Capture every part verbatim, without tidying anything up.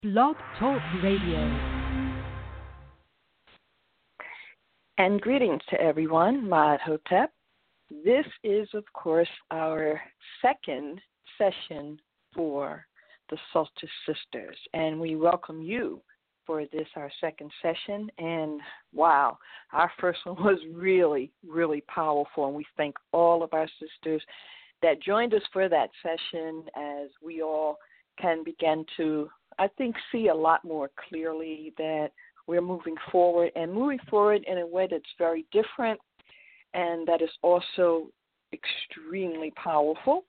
Blog Talk Radio. And greetings to everyone, Maad Hotep. This is, of course, our second session for the Solstice Sisters, and we welcome you for this, our second session. And wow, our first one was really, really powerful, and we thank all of our sisters that joined us for that session as we all can begin to, I think, see a lot more clearly that we're moving forward and moving forward in a way that's very different and that is also extremely powerful.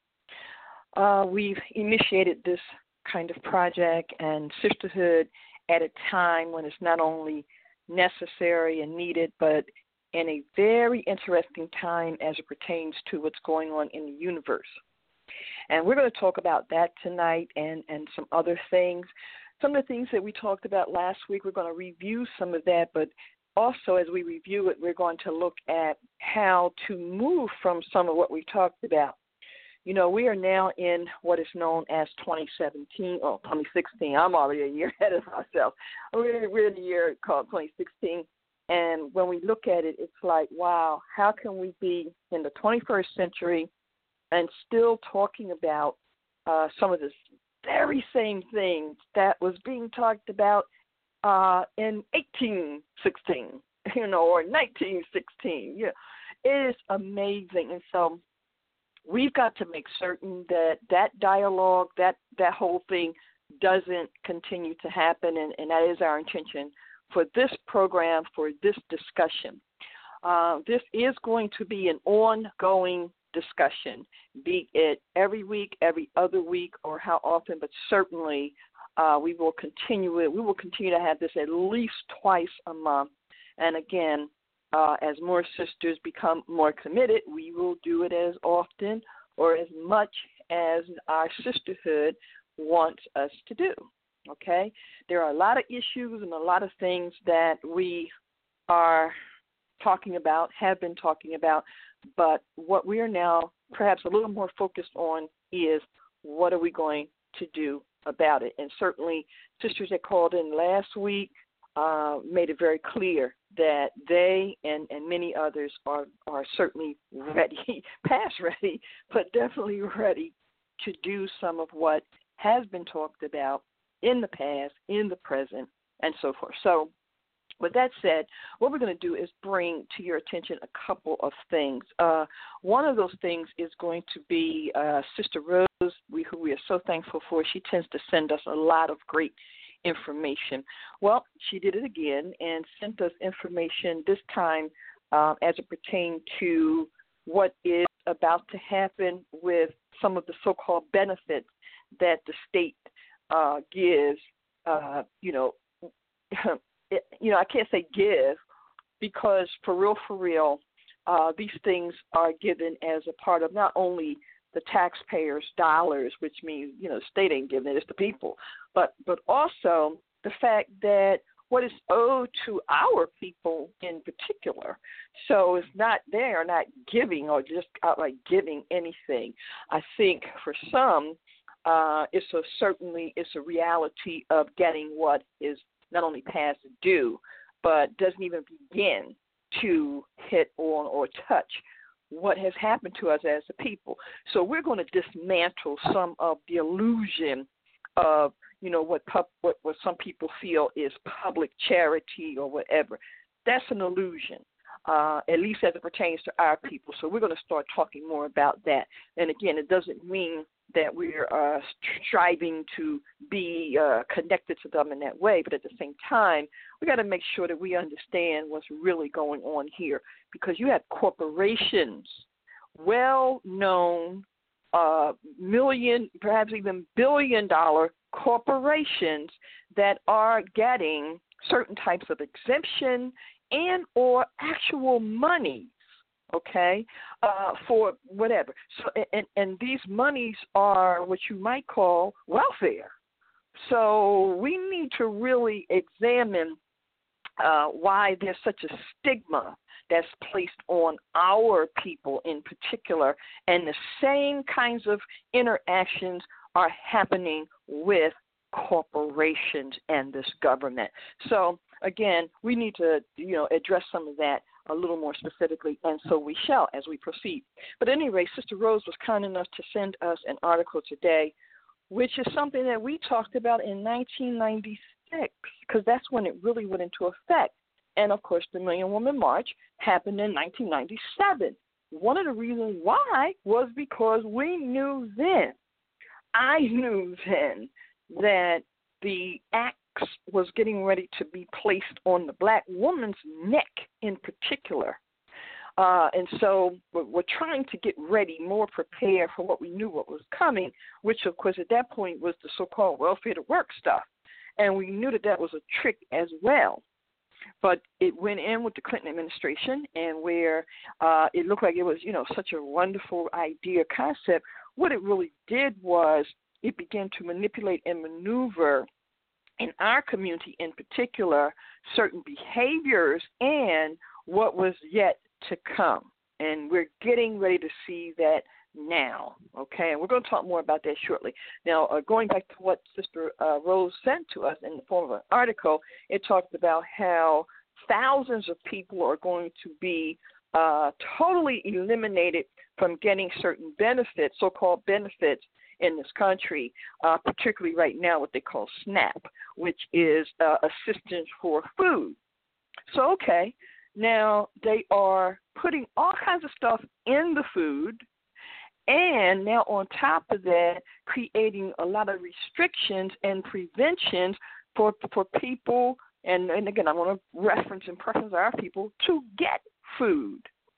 Uh, we've initiated this kind of project and sisterhood at a time when it's not only necessary and needed, but in a very interesting time as it pertains to what's going on in the universe. And we're going to talk about that tonight and, and some other things. Some of the things that we talked about last week, we're going to review some of that, but also as we review it, we're going to look at how to move from some of what we talked about. You know, we are now in what is known as twenty seventeen, or twenty sixteen. I'm already a year ahead of myself. We're, we're in a year called twenty sixteen, and when we look at it, it's like, wow, how can we be in the twenty-first century and still talking about uh, some of this very same things that was being talked about uh, in eighteen sixteen, you know, or nineteen sixteen. Yeah, it is amazing. And so we've got to make certain that that dialogue, that, that whole thing doesn't continue to happen, and, and that is our intention for this program, for this discussion. Uh, this is going to be an ongoing discussion, be it every week, every other week, or how often, but certainly uh, we will continue it. We will continue to have this at least twice a month. And again, uh, as more sisters become more committed, we will do it as often or as much as our sisterhood wants us to do. Okay? There are a lot of issues and a lot of things that we are talking about, have been talking about, but what we are now perhaps a little more focused on is what are we going to do about it. And certainly sisters that called in last week uh, made it very clear that they and, and many others are, are certainly ready, past ready, but definitely ready to do some of what has been talked about in the past, in the present, and so forth. So with that said, what we're going to do is bring to your attention a couple of things. Uh, one of those things is going to be uh, Sister Rose, we, who we are so thankful for. She tends to send us a lot of great information. Well, she did it again and sent us information this time uh, as it pertained to what is about to happen with some of the so-called benefits that the state uh, gives, uh, you know, It, you know, I can't say give because for real, for real, uh, these things are given as a part of not only the taxpayers' dollars, which means, you know, the state ain't giving it, it's the people, but, but also the fact that what is owed to our people in particular. So it's not, they are not giving or just outright giving anything. I think for some, uh, it's a, certainly it's a reality of getting what is not only past due, but doesn't even begin to hit on or touch what has happened to us as a people. So we're going to dismantle some of the illusion of, you know, what, pub, what, what some people feel is public charity or whatever. That's an illusion, uh, at least as it pertains to our people. So we're going to start talking more about that. And again, it doesn't mean that we're uh, striving to be uh, connected to them in that way. But at the same time, we got to make sure that we understand what's really going on here, because you have corporations, well-known, uh, million, perhaps even billion-dollar corporations that are getting certain types of exemption and or actual money, okay, uh, for whatever. So, and, and these monies are what you might call welfare. So we need to really examine uh, why there's such a stigma that's placed on our people in particular, and the same kinds of interactions are happening with corporations and this government. So, again, we need to, you know, address some of that a little more specifically, and so we shall as we proceed. But at any rate, Sister Rose was kind enough to send us an article today, which is something that we talked about in nineteen ninety-six, because that's when it really went into effect. And, of course, the Million Woman March happened in nineteen ninety-seven. One of the reasons why was because we knew then, I knew then, that the axe was getting ready to be placed on the black woman's neck in particular. Uh, and so we're, we're trying to get ready, more prepared for what we knew what was coming, which, of course, at that point was the so-called welfare to work stuff. And we knew that that was a trick as well. But it went in with the Clinton administration, and where uh, it looked like it was, you know, such a wonderful idea, concept, what it really did was it began to manipulate and maneuver in our community in particular certain behaviors and what was yet to come. And we're getting ready to see that now, okay? And we're going to talk more about that shortly. Now, uh, going back to what Sister uh, Rose sent to us in the form of an article, it talked about how thousands of people are going to be uh, totally eliminated from getting certain benefits, so-called benefits, in this country, uh, particularly right now what they call SNAP, which is uh, assistance for food. So, okay, now they are putting all kinds of stuff in the food, and now on top of that, creating a lot of restrictions and preventions for for people, and, and again, I want to reference and preference our people, to get food.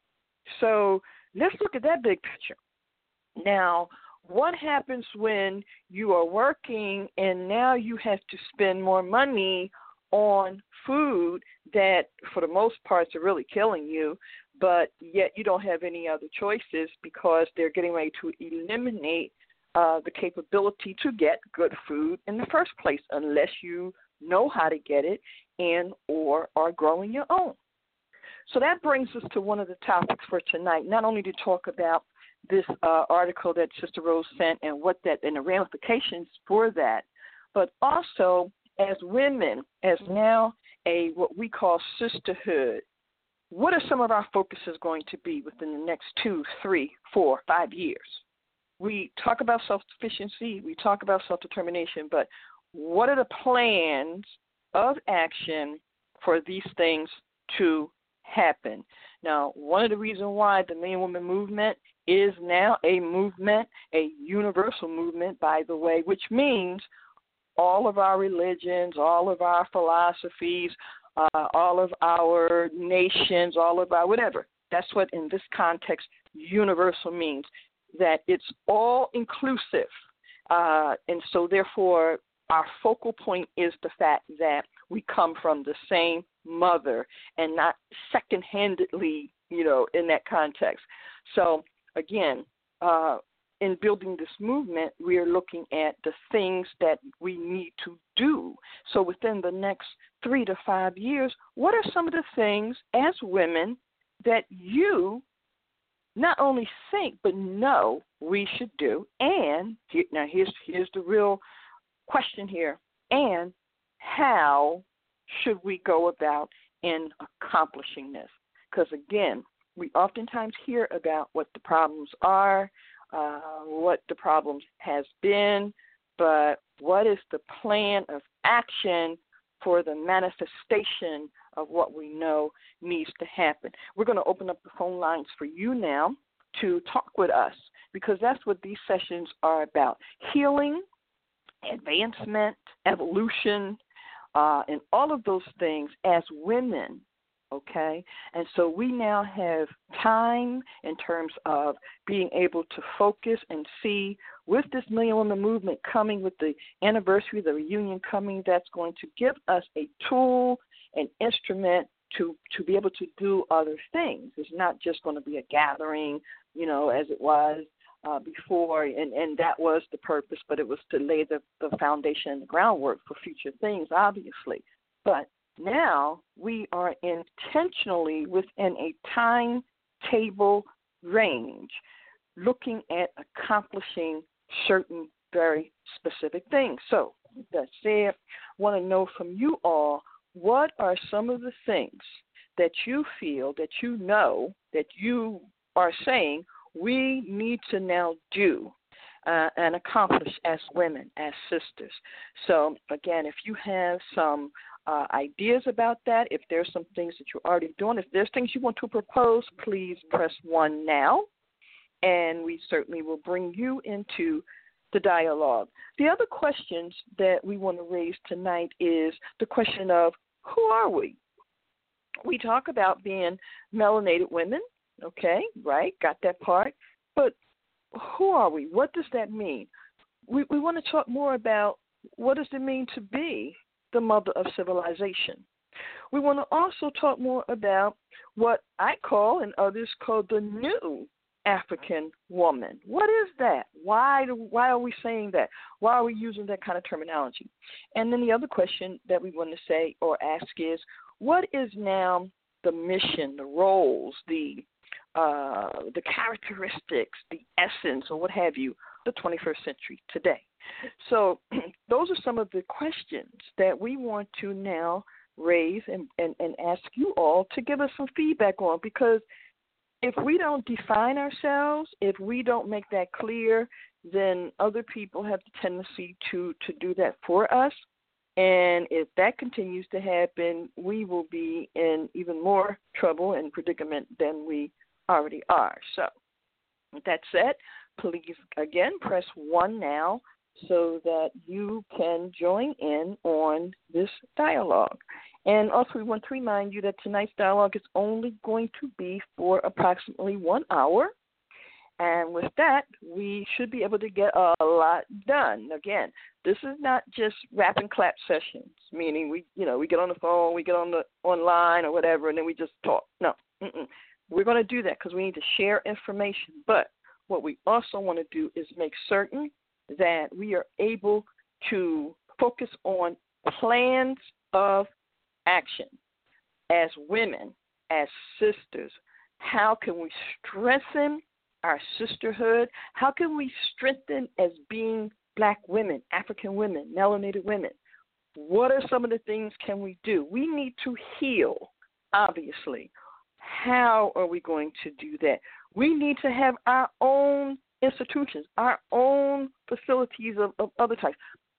So let's look at that big picture. Now, what happens when you are working and now you have to spend more money on food that, for the most part, are really killing you, but yet you don't have any other choices because they're getting ready to eliminate uh, the capability to get good food in the first place unless you know how to get it and or are growing your own. So that brings us to one of the topics for tonight, not only to talk about this uh, article that Sister Rose sent and what that and the ramifications for that, but also as women, as now a what we call sisterhood, what are some of our focuses going to be within the next two, three, four, five years? We talk about self-sufficiency, we talk about self-determination, but what are the plans of action for these things to happen? Now, one of the reasons why the Million Woman Movement is now a movement, a universal movement, by the way, which means all of our religions, all of our philosophies, uh, all of our nations, all of our whatever. That's what, in this context, universal means, that it's all inclusive. Uh, and so, therefore, our focal point is the fact that we come from the same mother and not second-handedly, you know, in that context. So, again, uh, in building this movement, we are looking at the things that we need to do. So within the next three to five years, what are some of the things as women that you not only think but know we should do? And now here's here's the real question here. And how should we go about in accomplishing this? Because, again, we oftentimes hear about what the problems are, uh, what the problems has been, but what is the plan of action for the manifestation of what we know needs to happen? We're going to open up the phone lines for you now to talk with us, because that's what these sessions are about: healing, advancement, evolution, uh, and all of those things as women. Okay, and so we now have time in terms of being able to focus and see, with this Million Woman Movement coming, with the anniversary, the reunion coming, that's going to give us a tool, an instrument to, to be able to do other things. It's not just going to be a gathering, you know, as it was uh, before, and, and that was the purpose, but it was to lay the, the foundation and the groundwork for future things, obviously. But now we are intentionally within a timetable range, looking at accomplishing certain very specific things. So that said, want to know from you all, what are some of the things that you feel, that you know, that you are saying we need to now do uh, and accomplish as women, as sisters? So, again, if you have some uh, ideas about that, if there's some things that you're already doing, if there's things you want to propose, please press one now, and we certainly will bring you into the dialogue. The other questions that we want to raise tonight is the question of, who are we? We talk about being melanated women, okay, right, got that part, but who are we? What does that mean? We, we want to talk more about what does it mean to be the mother of civilization. We want to also talk more about what I call and others call the new African woman. What is that? Why do, why are we saying that? Why are we using that kind of terminology? And then the other question that we want to say or ask is, what is now the mission, the roles, the uh, the characteristics, the essence, or what have you, the twenty-first century today? So those are some of the questions that we want to now raise and, and, and ask you all to give us some feedback on, because if we don't define ourselves, if we don't make that clear, then other people have the tendency to, to do that for us. And if that continues to happen, we will be in even more trouble and predicament than we already are. So with that said, please, again, press one now so that you can join in on this dialogue. And also, we want to remind you that tonight's dialogue is only going to be for approximately one hour. And with that, we should be able to get a lot done. Again, this is not just rap and clap sessions, meaning we, you know, we get on the phone, we get on the online or whatever, and then we just talk. No, mm-mm. We're going to do that because we need to share information. But what we also want to do is make certain that we are able to focus on plans of action as women, as sisters. How can we strengthen our sisterhood? How can we strengthen as being Black women, African women, melanated women? What are some of the things can we do? We need to heal, obviously. How are we going to do that? We need to have our own institutions, our own facilities of, of other types.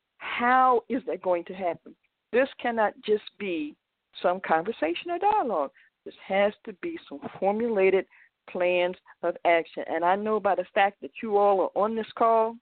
How is that going to happen? This cannot just be some conversation or dialogue. This has to be some formulated plans of action. And I know by the fact that you all are on this call,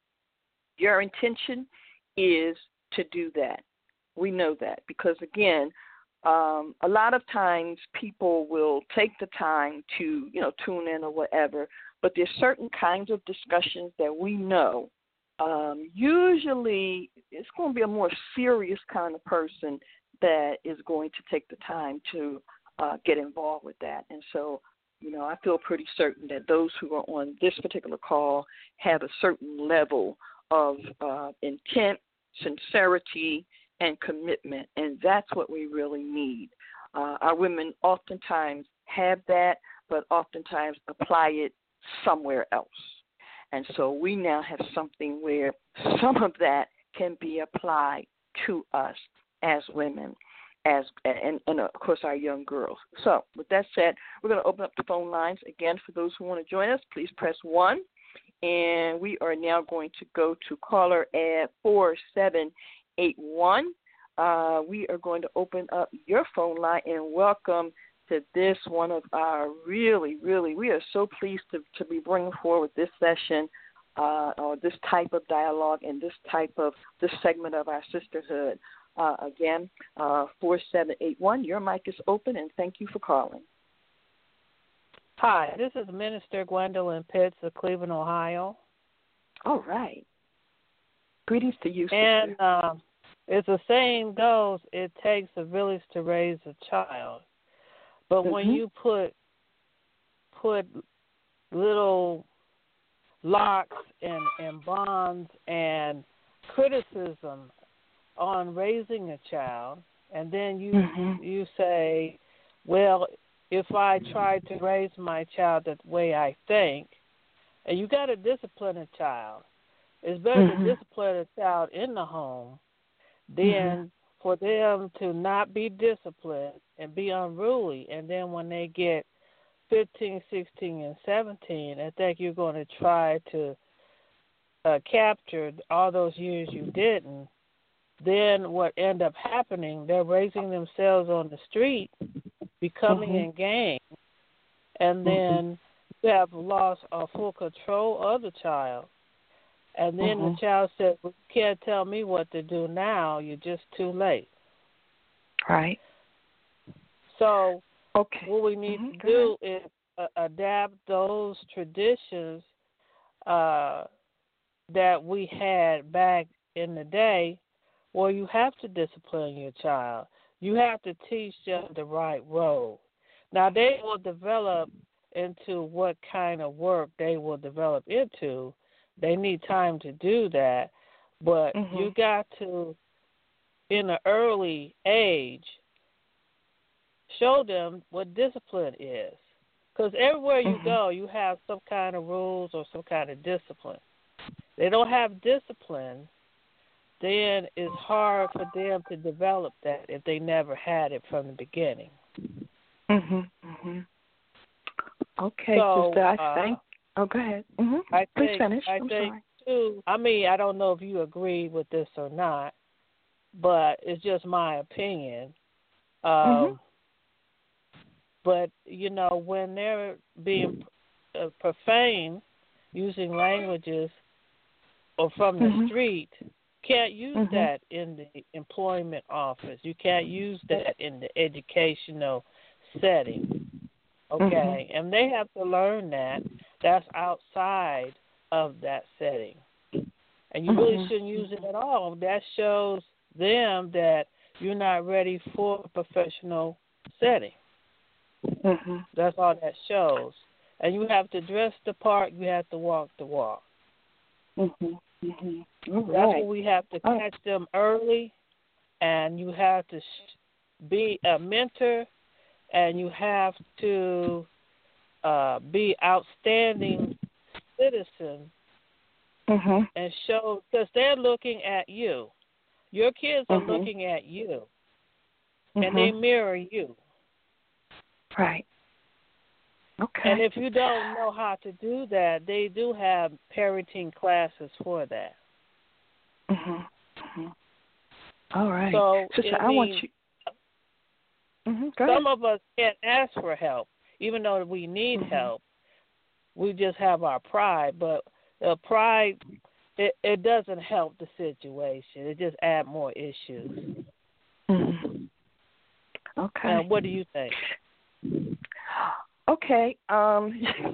your intention is to do that. We know that because, again, um, a lot of times people will take the time to, you know, tune in or whatever, but there's certain kinds of discussions that we know um, usually it's going to be a more serious kind of person that is going to take the time to uh, get involved with that. And so, you know, I feel pretty certain that those who are on this particular call have a certain level of uh, intent, sincerity, and commitment, and that's what we really need. Uh, our women oftentimes have that, but oftentimes apply it somewhere else. And so we now have something where some of that can be applied to us as women, as and, and of course our young girls. So with that said, we're going to open up the phone lines. Again, for those who want to join us, please press one. And we are now going to go to caller at four seven eight one. Uh, we are going to open up your phone line and welcome to this one of our really, really, we are so pleased to, to be bringing forward this session uh, or this type of dialogue and this type of, this segment of our sisterhood. Uh, again, uh, four seven eight one, your mic is open, and thank you for calling. Hi, this is Minister Gwendolyn Pitts of Cleveland, Ohio. All right. Greetings to you, sister. And um, as the saying goes, it takes a village to raise a child. But mm-hmm. when you put put little locks and, and bonds and criticism on raising a child, and then you mm-hmm. you say, well, if I try to raise my child the way I think, and you got to discipline a child. It's better mm-hmm. to discipline a child in the home then mm-hmm. for them to not be disciplined and be unruly, and then when they get fifteen, sixteen, and seventeen, I think you're going to try to uh, capture all those years you didn't. Then what end up happening, they're raising themselves on the street, becoming mm-hmm. in gangs, and then mm-hmm. you have lost uh, full control of the child. And then mm-hmm. the child says, well, you can't tell me what to do now. You're just too late. Right. So okay. what we need mm-hmm. to do is uh, adapt those traditions uh, that we had back in the day, where you have to discipline your child. You have to teach them the right road. Now, they will develop into what kind of work they will develop into. They need time to do that. But mm-hmm. you got to, in an early age, show them what discipline is. Because everywhere you mm-hmm. go, you have some kind of rules or some kind of discipline. They don't have discipline, then it's hard for them to develop that if they never had it from the beginning. Mhm. Mhm. Okay, so, sister. I uh, think. Oh, go ahead. Mhm. I Please think, finish. I I'm think sorry. too. I mean, I don't know if you agree with this or not, but it's just my opinion. Um, mhm. But you know, when they're being uh, profane, using languages or from the mhm. street, can't use mhm. that in the employment office. You can't use that in the educational setting. Okay? mhm. And they have to learn that. That's outside of that setting. And you really mhm. shouldn't use it at all. That shows them that you're not ready for a professional setting. Mhm. That's all that shows. And you have to dress the part, you have to walk the walk. Mhm. Mhm. All That's right. what we have to Oh. catch them early, and you have to be a mentor, and you have to uh, be outstanding citizen Mhm. and show, because they're looking at you. Your kids are Mhm. looking at you, Mhm. and they mirror you. Right. Okay. And if you don't know how to do that, they do have parenting classes for that. Mhm. Mhm. All right. So, Sister, I I mean, want you. Mhm. Go some ahead. of us can't ask for help, even though we need Mhm. help. We just have our pride, but the pride, it, it doesn't help the situation. It just adds more issues. Mhm. Okay. Now, what do you think? Okay. Um,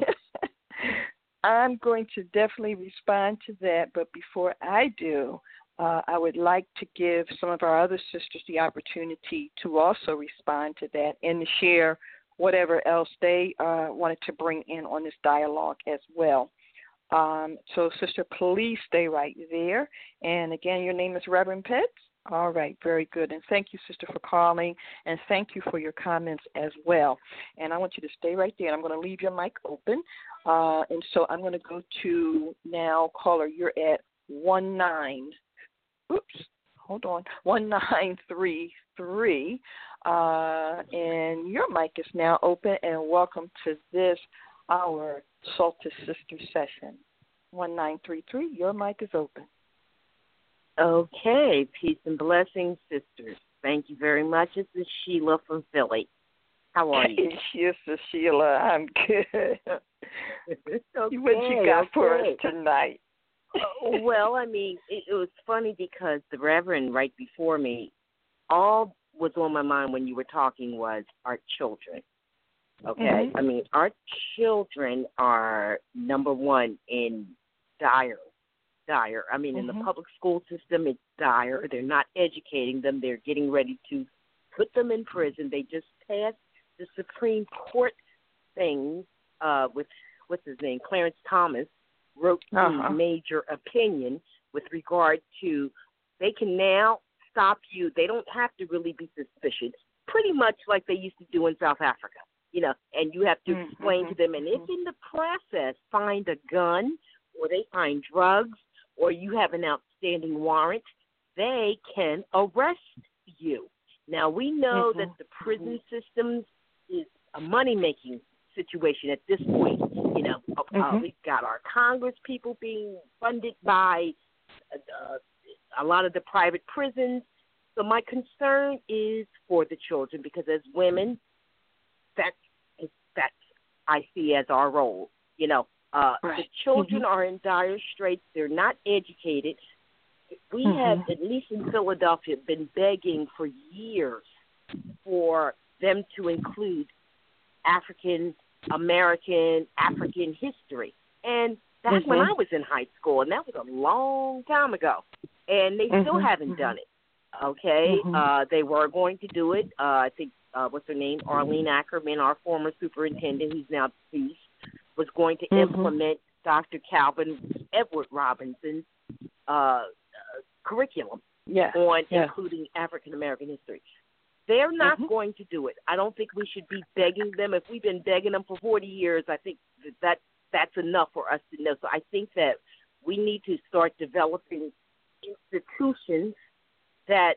I'm going to definitely respond to that, but before I do, uh, I would like to give some of our other sisters the opportunity to also respond to that and to share whatever else they uh, wanted to bring in on this dialogue as well. Um, so, sister, please stay right there. And again, your name is Reverend Pitts. All right, very good. And thank you, sister, for calling, and thank you for your comments as well. And I want you to stay right there. I'm going to leave your mic open. Uh, and so I'm going to go to now, caller, you're at one nine. Oops, hold on. one nine three three. Uh, and your mic is now open, and welcome to this, our Salted Sister session. one nine three three, your mic is open. Okay, peace and blessings, sisters. Thank you very much. This is Sheila from Philly. How are you? Yes, Sheila, I'm good. okay, What you got okay. for us tonight? Well, I mean, it, it was funny because the Reverend right before me, all was on my mind when you were talking was our children. Okay? Mm-hmm. I mean, our children are, number one, in dire dire. I mean, mm-hmm. in the public school system, it's dire. They're not educating them. They're getting ready to put them in prison. They just passed the Supreme Court thing uh, with, what's his name, Clarence Thomas, wrote uh-huh. the major opinion with regard to they can now stop you. They don't have to really be suspicious, pretty much like they used to do in South Africa, you know, and you have to mm-hmm. explain to them. And if in the process find a gun or they find drugs, or you have an outstanding warrant, they can arrest you. Now, we know mm-hmm. that the prison system is a money-making situation at this point. You know, mm-hmm. uh, we've got our Congress people being funded by uh, a lot of the private prisons. So my concern is for the children, because as women, that's, that's I see as our role. You know, uh, right. the children mm-hmm. are in dire straits. They're not educated. We mm-hmm. have, at least in Philadelphia, been begging for years for them to include African American, African history. And back mm-hmm. when I was in high school, and that was a long time ago, and they mm-hmm. still haven't done it. Okay, mm-hmm. uh, they were going to do it. Uh, I think, uh, what's her name, Arlene Ackerman, our former superintendent, who's now deceased, was going to mm-hmm. implement Doctor Calvin Edward Robinson's uh, uh, curriculum yeah. on yeah. including African American history. They're not mm-hmm. going to do it. I don't think we should be begging them. If we've been begging them for forty years, I think that, that that's enough for us to know. So I think that we need to start developing institutions that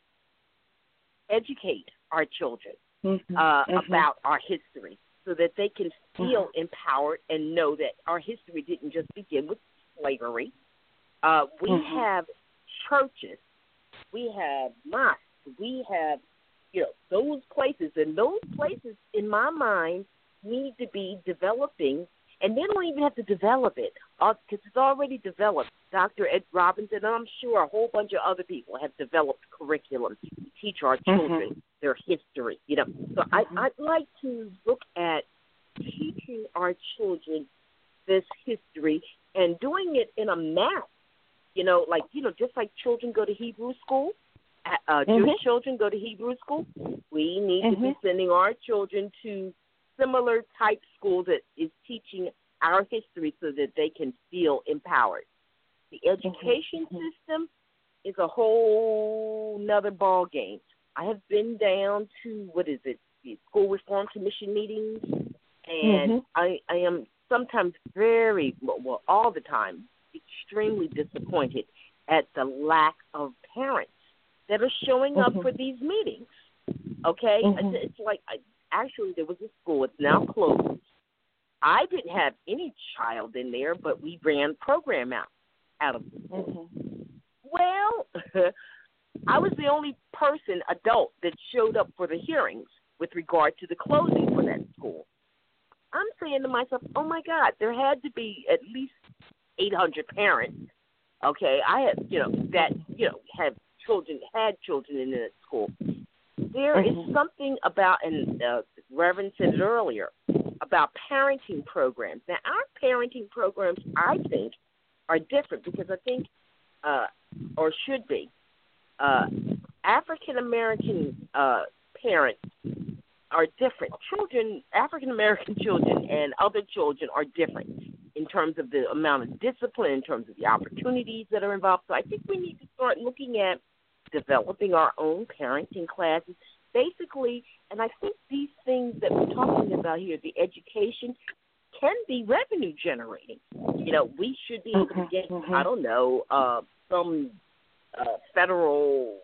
educate our children mm-hmm. uh, mm-hmm. about our history, so that they can feel mm-hmm. empowered and know that our history didn't just begin with slavery. Uh, we mm-hmm. have churches, we have mosques, we have, you know, those places, and those places, in my mind, need to be developing, and they don't even have to develop it, because it's already developed. Doctor Ed Robinson, and I'm sure a whole bunch of other people have developed curriculum to teach our children mm-hmm. their history, you know. So mm-hmm. I, I'd like to look at teaching our children this history and doing it in a map, you know, like, you know, just like children go to Hebrew school. Uh, Jewish mm-hmm. children go to Hebrew school. We need mm-hmm. to be sending our children to similar type schools that is teaching our history so that they can feel empowered. The education mm-hmm. system is a whole nother ball game. I have been down to, what is it, the School Reform Commission meetings, and mm-hmm. I, I am sometimes very, well, all the time, extremely disappointed at the lack of parents that are showing up mm-hmm. for these meetings, okay? Mm-hmm. It's like, I, actually, there was a school, it's now closed. I didn't have any child in there, but we ran program out, out of the school. Mm-hmm. Well, I was the only person, adult, that showed up for the hearings with regard to the closing for that school. I'm saying to myself, oh, my God, there had to be at least eight hundred parents, okay? I had, you know, that, you know, have children, had children in that school. There is something about, and uh, Reverend said it earlier, about parenting programs. Now, our parenting programs, I think, are different because I think, uh, or should be, uh, African-American uh, parents are different. Children, African-American children and other children are different in terms of the amount of discipline, in terms of the opportunities that are involved. So I think we need to start looking at developing our own parenting classes, basically, and I think these things that we're talking about here, the education, can be revenue generating. You know, we should be able to get, mm-hmm. I don't know, uh, some uh, federal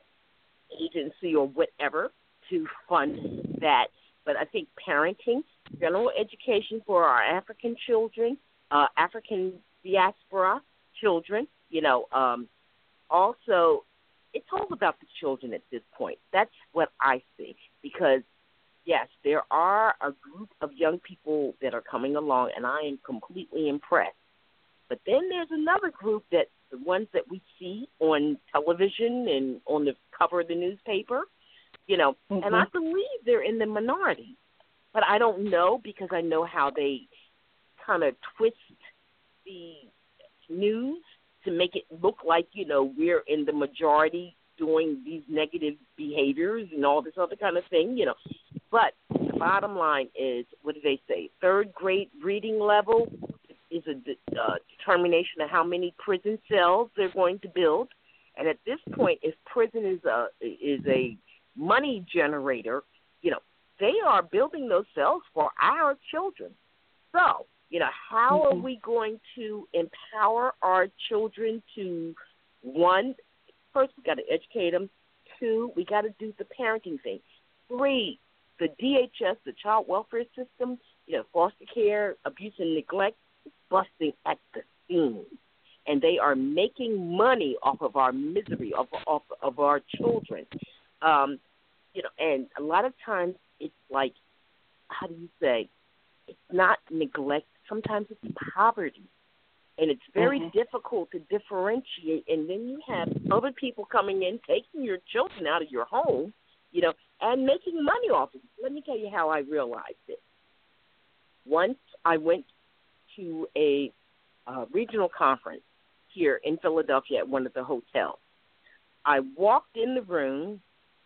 agency or whatever to fund that. But I think parenting, general education for our African children, uh, African diaspora children, you know, um, also, it's all about the children at this point. That's what I see. Because, yes, there are a group of young people that are coming along, and I am completely impressed. But then there's another group, that the ones that we see on television and on the cover of the newspaper, you know, mm-hmm. and I believe they're in the minority. But I don't know, because I know how they kind of twist the news to make it look like, you know, we're in the majority doing these negative behaviors and all this other kind of thing, you know. But the bottom line is, what do they say? Third grade reading level is a de- uh, determination of how many prison cells they're going to build. And at this point, if prison is a, is a money generator, you know, they are building those cells for our children. So, you know, how mm-hmm. are we going to empower our children to, one, first, we got to educate them. Two, we got to do the parenting thing. Three, the D H S, the child welfare system, you know, foster care, abuse and neglect, is busting at the seams. And they are making money off of our misery, off, off of our children. Um, you know, and a lot of times it's like, how do you say, it's not neglect. Sometimes it's poverty. And it's very mm-hmm. difficult to differentiate. And then you have other people coming in, taking your children out of your home, you know, and making money off it. Let me tell you how I realized it. Once I went to a uh, regional conference here in Philadelphia at one of the hotels. I walked in the room,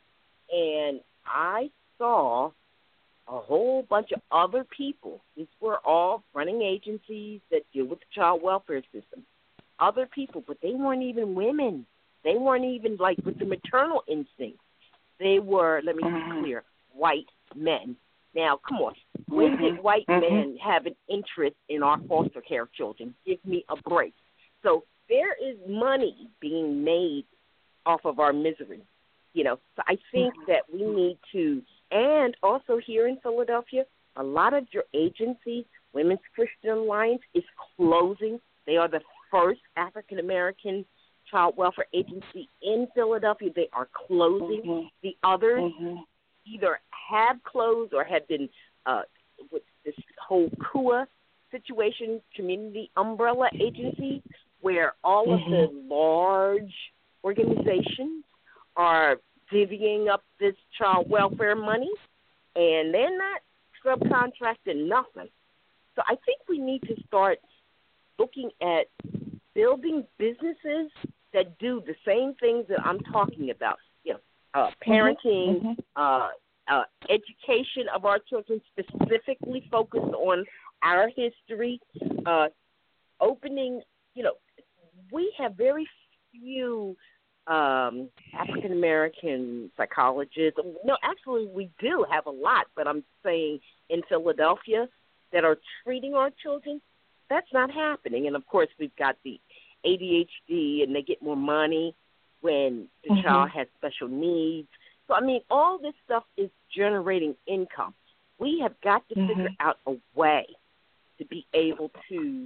and I saw a whole bunch of other people. These were all running agencies that deal with the child welfare system. Other people, but they weren't even women. They weren't even, like, with the maternal instinct. They were, let me be clear, white men. Now, come on. When did white men have an interest in our foster care children? Give me a break. So there is money being made off of our misery. You know, so I think that we need to, and also here in Philadelphia, a lot of your agencies, Women's Christian Alliance, is closing. They are the first African-American child welfare agency in Philadelphia. They are closing. Mm-hmm. The others mm-hmm. either have closed or have been, uh, with this whole C U A situation, community umbrella agencies, where all mm-hmm. of the large organizations are divvying up this child welfare money, and they're not subcontracting nothing. So I think we need to start looking at building businesses that do the same things that I'm talking about. You know, uh, parenting, mm-hmm. uh, uh, education of our children, specifically focused on our history, uh, opening, you know, we have very few um, African-American psychologists. No, actually, we do have a lot, but I'm saying in Philadelphia that are treating our children, that's not happening. And, of course, we've got the A D H D, and they get more money when the mm-hmm. child has special needs. So, I mean, all this stuff is generating income. We have got to mm-hmm. figure out a way to be able to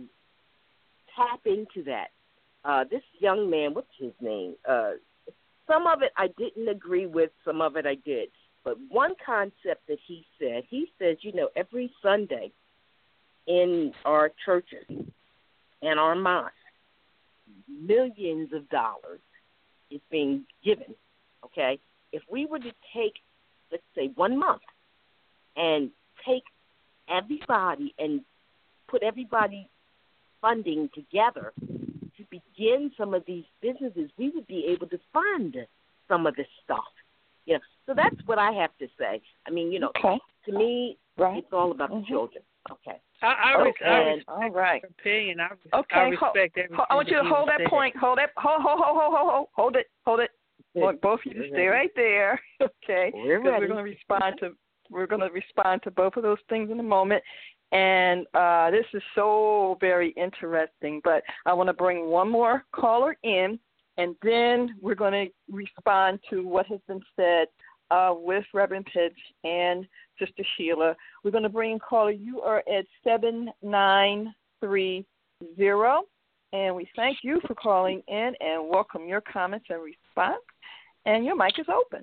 tap into that. Uh, this young man, what's his name? Uh, some of it I didn't agree with, some of it I did. But one concept that he said, he says, you know, every Sunday in our churches and our mosques, millions of dollars is being given, okay? If we were to take, let's say, one month and take everybody and put everybody funding together to begin some of these businesses, we would be able to fund some of this stuff. You know, so that's what I have to say. I mean, you know, okay. to me, right. it's all about mm-hmm. the children. Okay. I, I, okay. I respect all right. your opinion. I, okay. I respect hold, everything. I want you to hold that said. point. Hold that. Hold, hold, hold, hold, hold, hold, hold it. Hold it. Look, both of you stay right there, okay? We're Because we're going to respond to we're going to respond to both of those things in a moment. And uh, this is so very interesting. But I want to bring one more caller in, and then we're going to respond to what has been said uh, with Reverend Pitts and Sister Sheila. We're going to bring in caller. You are at seven nine three zero, and we thank you for calling in and welcome your comments and response. And your mic is open.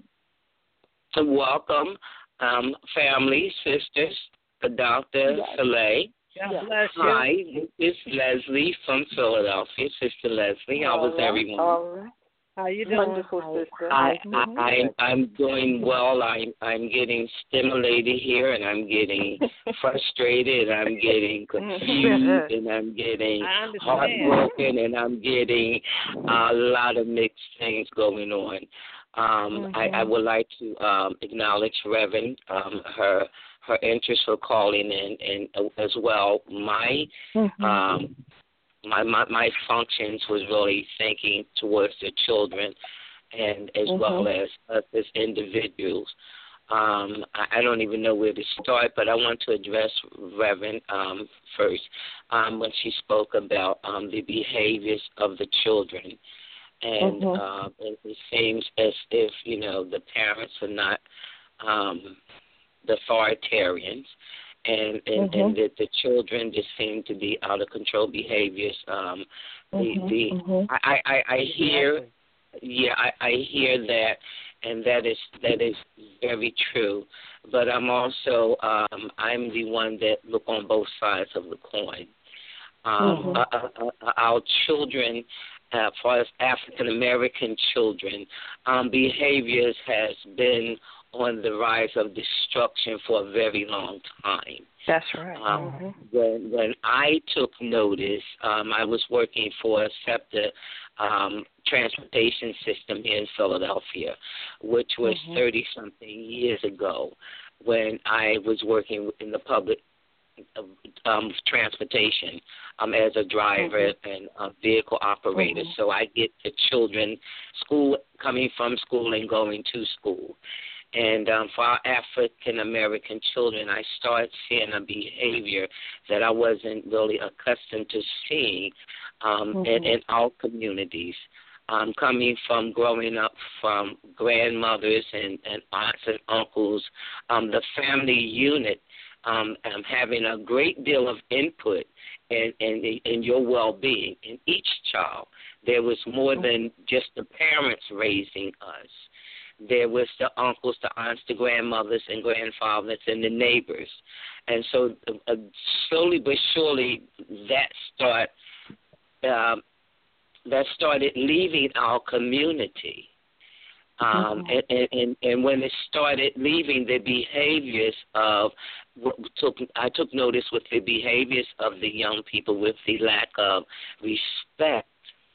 Welcome, um, family, sisters, Doctor Yes. Soleil. God bless you. Hi, this is Leslie from Philadelphia. Sister Leslie, how was right. everyone? All right. How you doing? Wonderful, sister. I, mm-hmm. I, I, I'm doing well. I'm, I'm getting stimulated here, and I'm getting frustrated, and I'm getting confused, and I'm getting heartbroken, and I'm getting a lot of mixed things going on. Um, mm-hmm. I, I would like to um, acknowledge Reverend, um, her her interest for calling in, and uh, as well my mm-hmm. um, my, my my functions was really thinking towards the children, and as mm-hmm. well as us as individuals. Um, I, I don't even know where to start, but I want to address Reverend um, first um, when she spoke about um, the behaviors of the children. and mm-hmm. uh, it, it seems as if, you know, the parents are not um, the authoritarians, and, and, mm-hmm. and that the children just seem to be out of control behaviors. Um, the mm-hmm. the Mm-hmm. I, I, I hear, yeah, I, I hear that, and that is that is very true. But I'm also um, I'm the one that look on both sides of the coin. Um, mm-hmm. uh, uh, our children, uh, as far as African American children, um, behaviors has been on the rise of destruction for a very long time. That's right. Um, mm-hmm. When when I took notice, um, I was working for a SEPTA um, transportation system here in Philadelphia, which was mm-hmm. thirty-something years ago, when I was working in the public um, transportation um, as a driver mm-hmm. and a vehicle operator. Mm-hmm. So I get the children school coming from school and going to school. And um, for our African American children, I started seeing a behavior that I wasn't really accustomed to seeing um, mm-hmm. in, in our communities. Um, coming from growing up from grandmothers and, and aunts and uncles, um, the family unit um, um, having a great deal of input in, in, in your well-being. In each child, there was more than just the parents raising us. There was the uncles, the aunts, the grandmothers and grandfathers, and the neighbors. And so uh, slowly but surely that start um, that started leaving our community. Um, mm-hmm. and, and, and when it started leaving, the behaviors of took I took notice with the behaviors of the young people with the lack of respect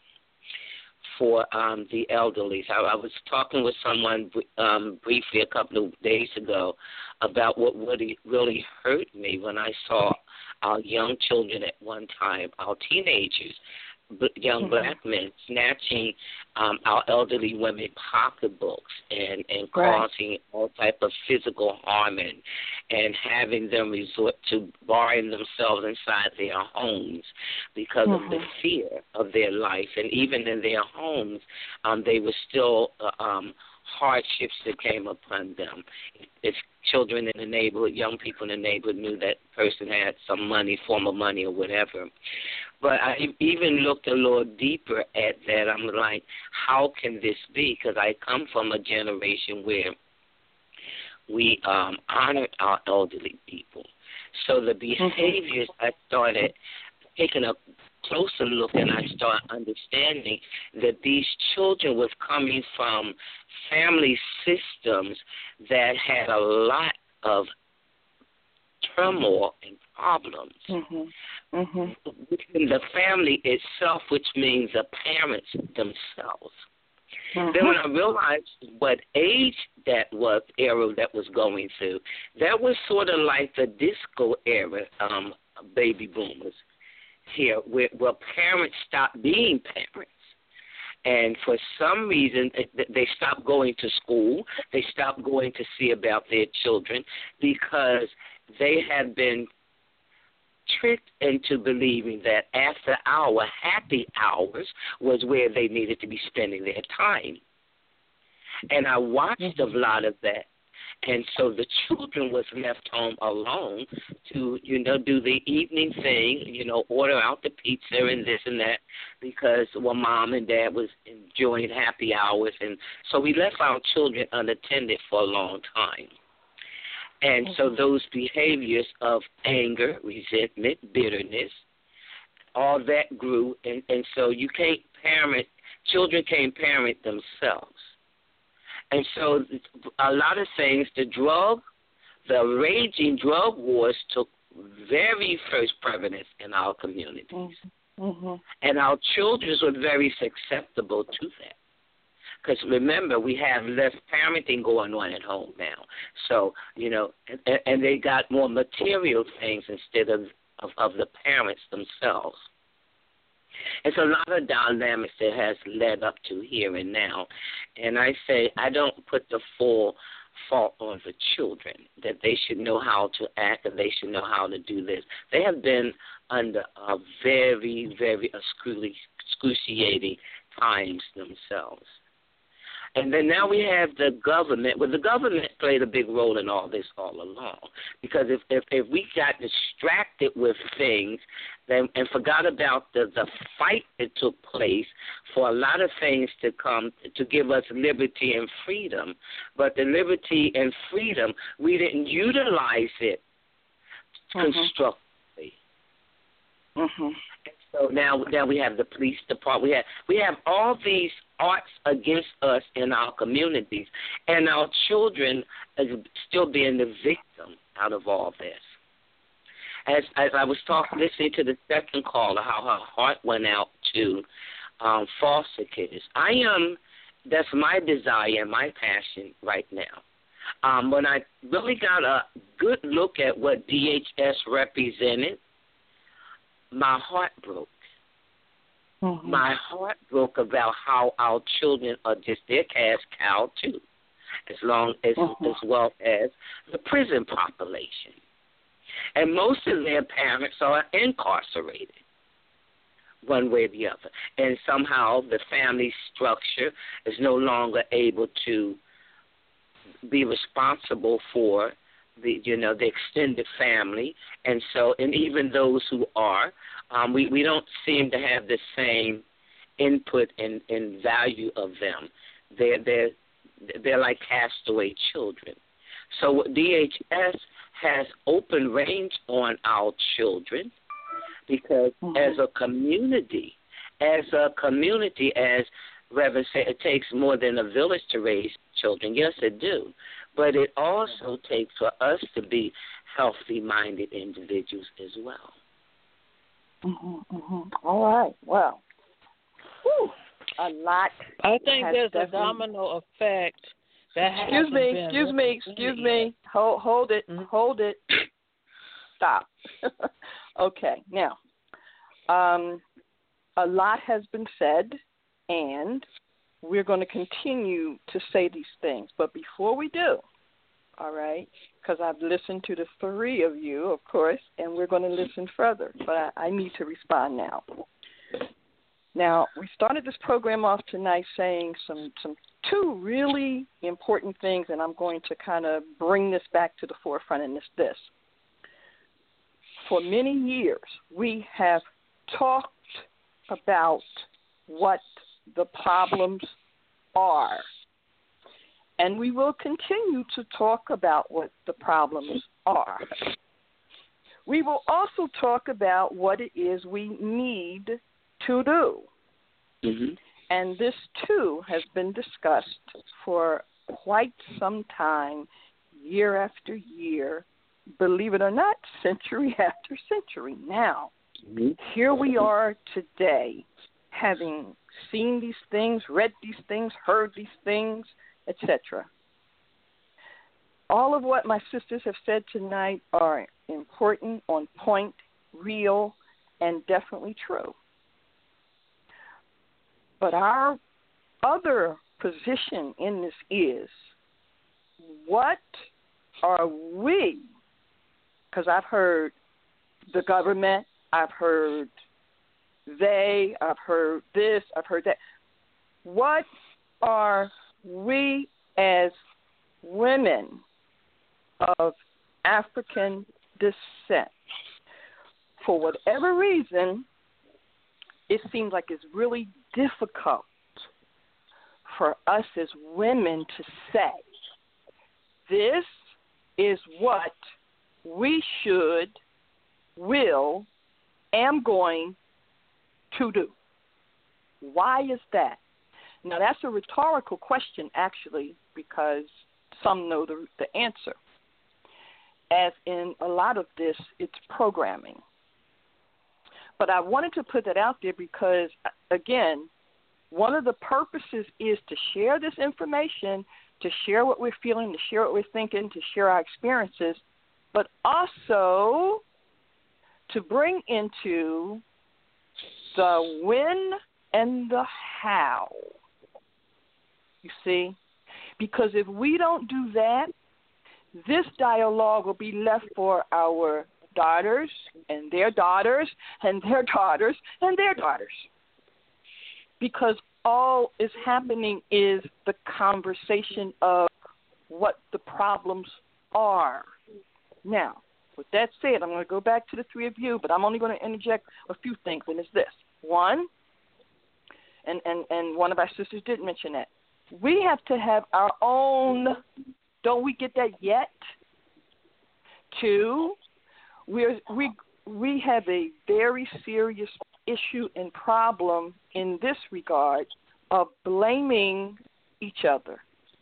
for um, the elderly. I, I was talking with someone um, briefly a couple of days ago about what really, really hurt me when I saw our young children at one time, our teenagers, young mm-hmm. black men snatching um, our elderly women pocketbooks and, and right. causing all type of physical harm and, and having them resort to barring themselves inside their homes because mm-hmm. of the fear of their life. And even in their homes, um, they were still uh, um, hardships that came upon them. If children in the neighborhood, young people in the neighborhood knew that person had some money, form of money or whatever. But I even looked a little deeper at that. I'm like, how can this be? Because I come from a generation where we um, honored our elderly people. So the behaviors, mm-hmm. I started taking a closer look, and I started understanding that these children was coming from family systems that had a lot of turmoil and problems mm-hmm. Mm-hmm. within the family itself, which means the parents themselves. Mm-hmm. Then when I realized what age that was, era that was going through, that was sort of like the disco era, um, baby boomers here, where, where parents stopped being parents. And for some reason, they stopped going to school. They stopped going to see about their children because they had been tricked into believing that after hour, happy hours was where they needed to be spending their time. And I watched mm-hmm. a lot of that. And so the children was left home alone to, you know, do the evening thing, you know, order out the pizza and this and that because, well, mom and dad was enjoying happy hours. And so we left our children unattended for a long time. And mm-hmm. so those behaviors of anger, resentment, bitterness, all that grew. And, and so you can't parent, children can't parent themselves. And so a lot of things, the drug, the raging drug wars took very first prevalence in our communities. Mm-hmm. And our children were very susceptible to that. Because remember, we have less parenting going on at home now. So, you know, and, and they got more material things instead of, of, of the parents themselves. It's a lot of dynamics that has led up to here and now. And I say I don't put the full fault on the children, that they should know how to act and they should know how to do this. They have been under a very, very excruciating times themselves. And then now we have the government. Well, the government played a big role in all this all along. Because if, if, if we got distracted with things then, and forgot about the, the fight that took place for a lot of things to come to give us liberty and freedom, but the liberty and freedom, we didn't utilize it mm-hmm. constructively. Mm-hmm. So now, now we have the police department. We have we have all these arts against us in our communities, and our children are still being the victim out of all this. As as I was talking, listening to the second caller, how her heart went out to um, foster kids. I am. That's my desire and my passion right now. Um, when I really got a good look at what D H S represented, my heart broke. Mm-hmm. My heart broke about how our children are just their cash cow too, as long as mm-hmm. as well as the prison population, and most of their parents are incarcerated, one way or the other, and somehow the family structure is no longer able to be responsible for the, you know, the extended family, and so, and even those who are, um, we, we don't seem to have the same input and, and value of them. They're, they're, they're like castaway children. So D H S has open range on our children because mm-hmm. as a community, as a community, as Reverend said, it takes more than a village to raise children. Yes, it do. But it also takes for us to be healthy-minded individuals as well. Mm-hmm, mm-hmm. All right. Well, whew, a lot. I think there's a domino effect that has Excuse me, excuse me, excuse me. Hold, hold it, mm-hmm. hold it. Stop. Okay. Now, um, a lot has been said, and we're going to continue to say these things. But before we do, all right, because I've listened to the three of you, of course, and we're going to listen further. But I, I need to respond now. Now, we started this program off tonight saying some, some two really important things, and I'm going to kind of bring this back to the forefront, and it's this. For many years, we have talked about what the problems are. And we will continue to talk about what the problems are. We will also talk about what it is we need to do. Mm-hmm. And this, too, has been discussed for quite some time, year after year, believe it or not, century after century. Now, mm-hmm. here we are today, having seen these things, read these things, heard these things, et cetera. All of what my sisters have said tonight are important, on point, real, and definitely true. But our other position in this is, what are we, because I've heard the government, I've heard they, I've heard this, I've heard that. What are we as women of African descent? For whatever reason, it seems like it's really difficult for us as women to say, this is what we should, will, am going to do. Why is that? Now, that's a rhetorical question, actually, because some know the, the answer. As in a lot of this, it's programming. But I wanted to put that out there because, again, one of the purposes is to share this information, to share what we're feeling, to share what we're thinking, to share our experiences, but also to bring into the when and the how. You see? Because if we don't do that, this dialogue will be left for our daughters and their daughters and their daughters and their daughters. Because all is happening is the conversation of what the problems are. Now, with that said, I'm going to go back to the three of you, but I'm only going to interject a few things, and it's this. One, and, and, and one of our sisters did mention that, we have to have our own, don't we get that yet? Two, we're, we we have a very serious issue and problem in this regard of blaming each other.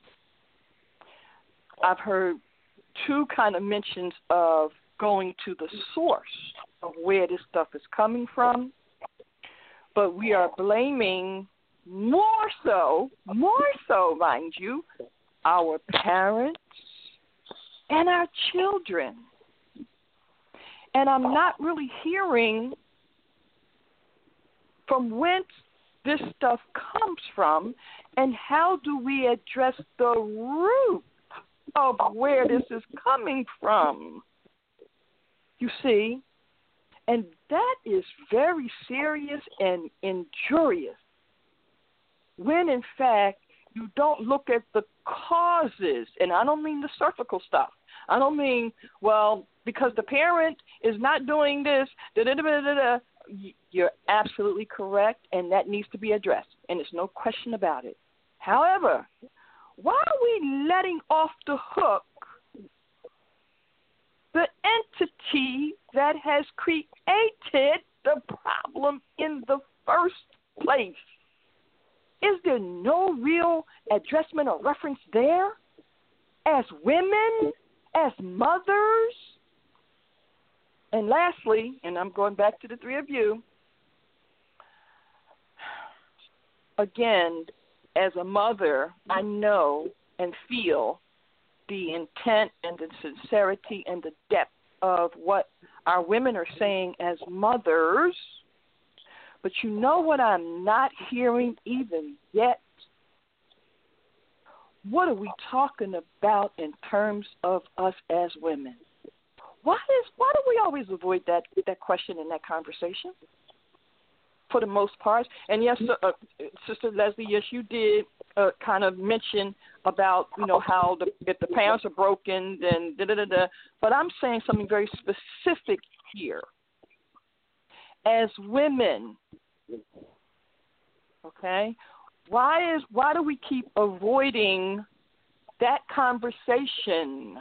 I've heard two kind of mentions of going to the source of where this stuff is coming from, but we are blaming more so, more so, mind you, our parents and our children. And I'm not really hearing from whence this stuff comes from and how do we address the root of where this is coming from. You see, and that is very serious and injurious when, in fact, you don't look at the causes, and I don't mean the surgical stuff. I don't mean, well, because the parent is not doing this, da da da da da. You're absolutely correct, and that needs to be addressed, and there's no question about it. However, why are we letting off the hook the entity that has created the problem in the first place? Is there no real addressment or reference there? As women, as mothers? And lastly, and I'm going back to the three of you, again, as a mother, I know and feel the intent and the sincerity and the depth of what our women are saying as mothers. But you know what I'm not hearing even yet? What are we talking about in terms of us as women? Why is why do we always avoid that that question in that conversation? For the most part, and yes, uh, Sister Leslie, yes, you did uh, kind of mention about you know how the, if the parents are broken, then da da da da. But I'm saying something very specific here. As women, okay, why is why do we keep avoiding that conversation?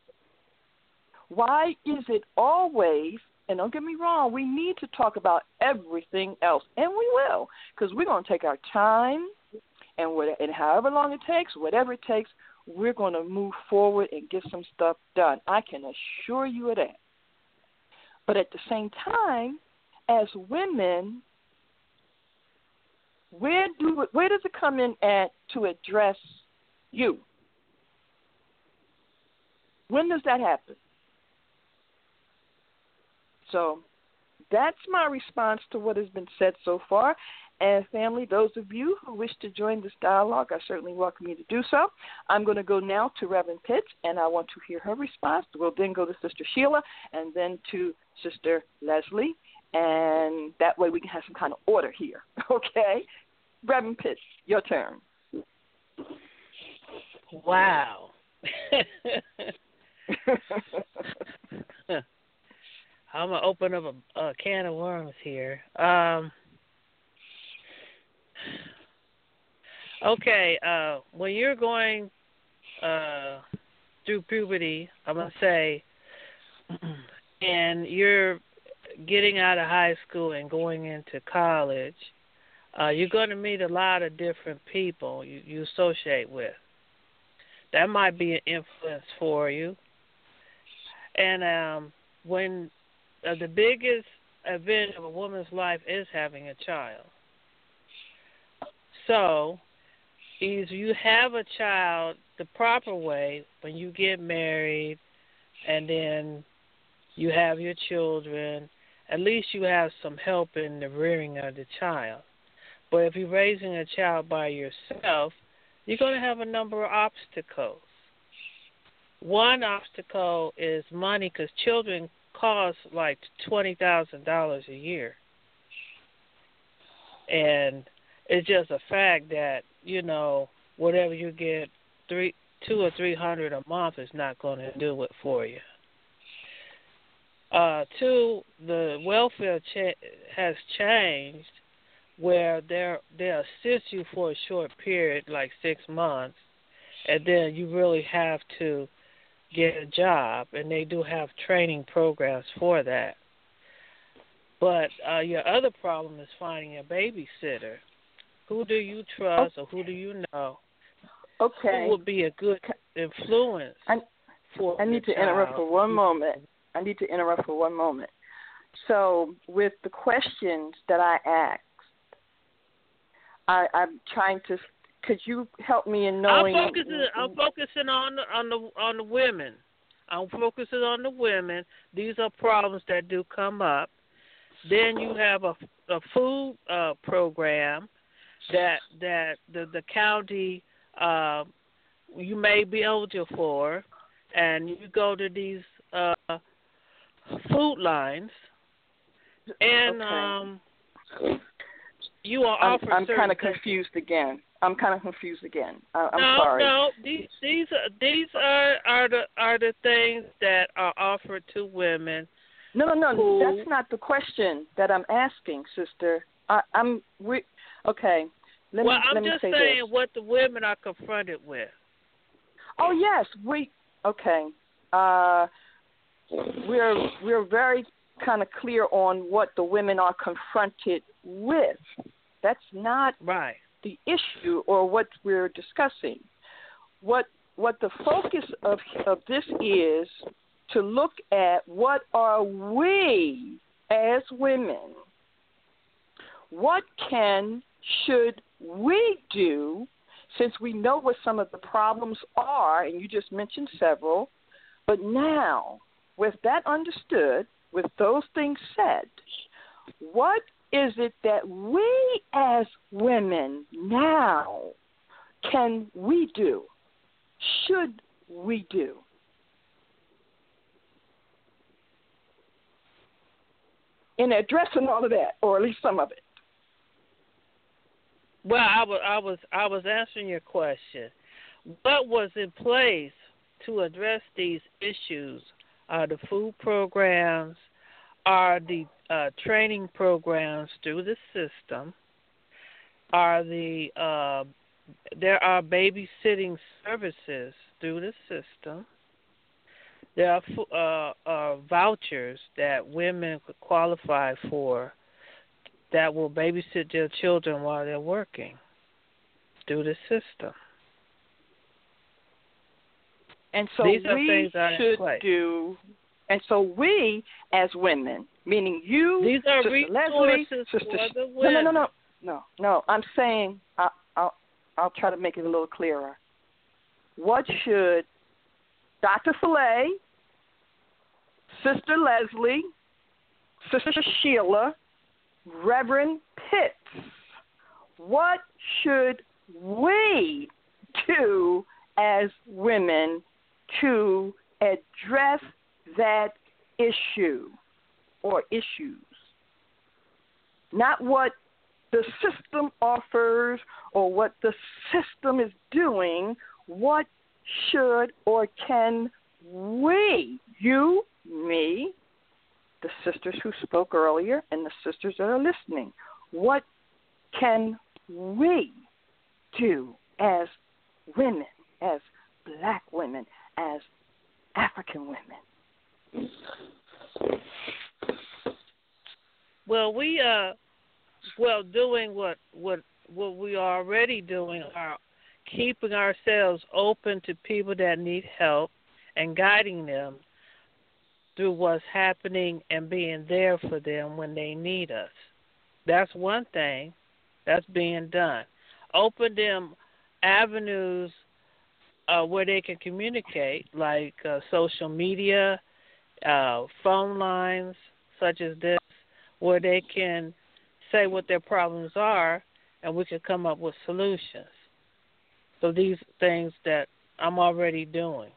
Why is it always, and don't get me wrong, we need to talk about everything else, and we will, because we're going to take our time, and, what, and however long it takes, whatever it takes, we're going to move forward and get some stuff done. I can assure you of that. But at the same time, as women, where do where does it come in at to address you? When does that happen? So that's my response to what has been said so far. And family, those of you who wish to join this dialogue, I certainly welcome you to do so. I'm going to go now to Reverend Pitts, and I want to hear her response. We'll then go to Sister Sheila, and then to Sister Leslie, and that way we can have some kind of order here, okay? Reverend Pitts, your turn. Wow. I'm going to open up a, a can of worms here. Um, okay, uh, when you're going uh, through puberty, I'm going to say, and you're getting out of high school and going into college, uh, you're going to meet a lot of different people you, you associate with. That might be an influence for you. And um, when uh, the biggest event of a woman's life is having a child. So, if you have a child the proper way, when you get married and then you have your children, at least you have some help in the rearing of the child. But if you're raising a child by yourself, you're going to have a number of obstacles. One obstacle is money, because children cost like twenty thousand dollars a year. And It's just a fact that, you know, whatever you get, three, two or three hundred a month is not going to do it for you. Uh, two, the welfare cha- has changed where they they assist you for a short period, like six months, and then you really have to get a job, and they do have training programs for that. But uh, your other problem is finding a babysitter. Who do you trust, or who do you know? Okay. Who would be a good influence I, for I need to child? interrupt for one moment. I need to interrupt for one moment. So, with the questions that I asked, I, I'm trying to. Could you help me in knowing? I'm focusing. I'm focusing on the, on the on the women. I'm focusing on the women. These are problems that do come up. Then you have a, a food uh, program that that the the county uh, you may be eligible for, and you go to these uh, food lines, and okay. um, you are I'm, offered. I'm kind of things. confused again. I'm kind of confused again. I, I'm no, sorry. No, these these are, these are are the are the things that are offered to women. No, no, no. who, That's not the question that I'm asking, sister. I, I'm we. Okay. Let well, me, I'm let me just say saying this. what the women are confronted with. Oh yes, we. Okay. Uh, we're we're very kind of clear on what the women are confronted with. That's not right. the issue or what we're discussing. What what the focus of of this is to look at what are we as women, what can, should we do, since we know what some of the problems are, and you just mentioned several, but now, with that understood, with those things said, what is it that we as women now can we do, should we do? In addressing all of that, or at least some of it. Well, I was I was I was answering your question. What was in place to address these issues? Are the food programs? Are the uh, training programs through the system? Are the uh, there are babysitting services through the system? There are uh, uh, vouchers that women could qualify for that will babysit their children while they're working through the system. And so These we should do, and so we as women, meaning you, These are Sister resources Leslie, Sister, for the women. no, no, no, no, no, no. I'm saying, I, I'll, I'll try to make it a little clearer. What should Doctor Fillet, Sister Leslie, Sister Sheila, Reverend Pitts, what should we do as women to address that issue or issues? Not what the system offers or what the system is doing. What should or can we, you, me, the sisters who spoke earlier and the sisters that are listening, what can we do as women, as black women, as African women? Well, we uh, well, doing what what what we are already doing are keeping ourselves open to people that need help and guiding them through what's happening and being there for them when they need us. That's one thing that's being done. Open them avenues uh, where they can communicate, like uh, social media, uh, phone lines such as this, where they can say what their problems are and we can come up with solutions. So these things that I'm already doing.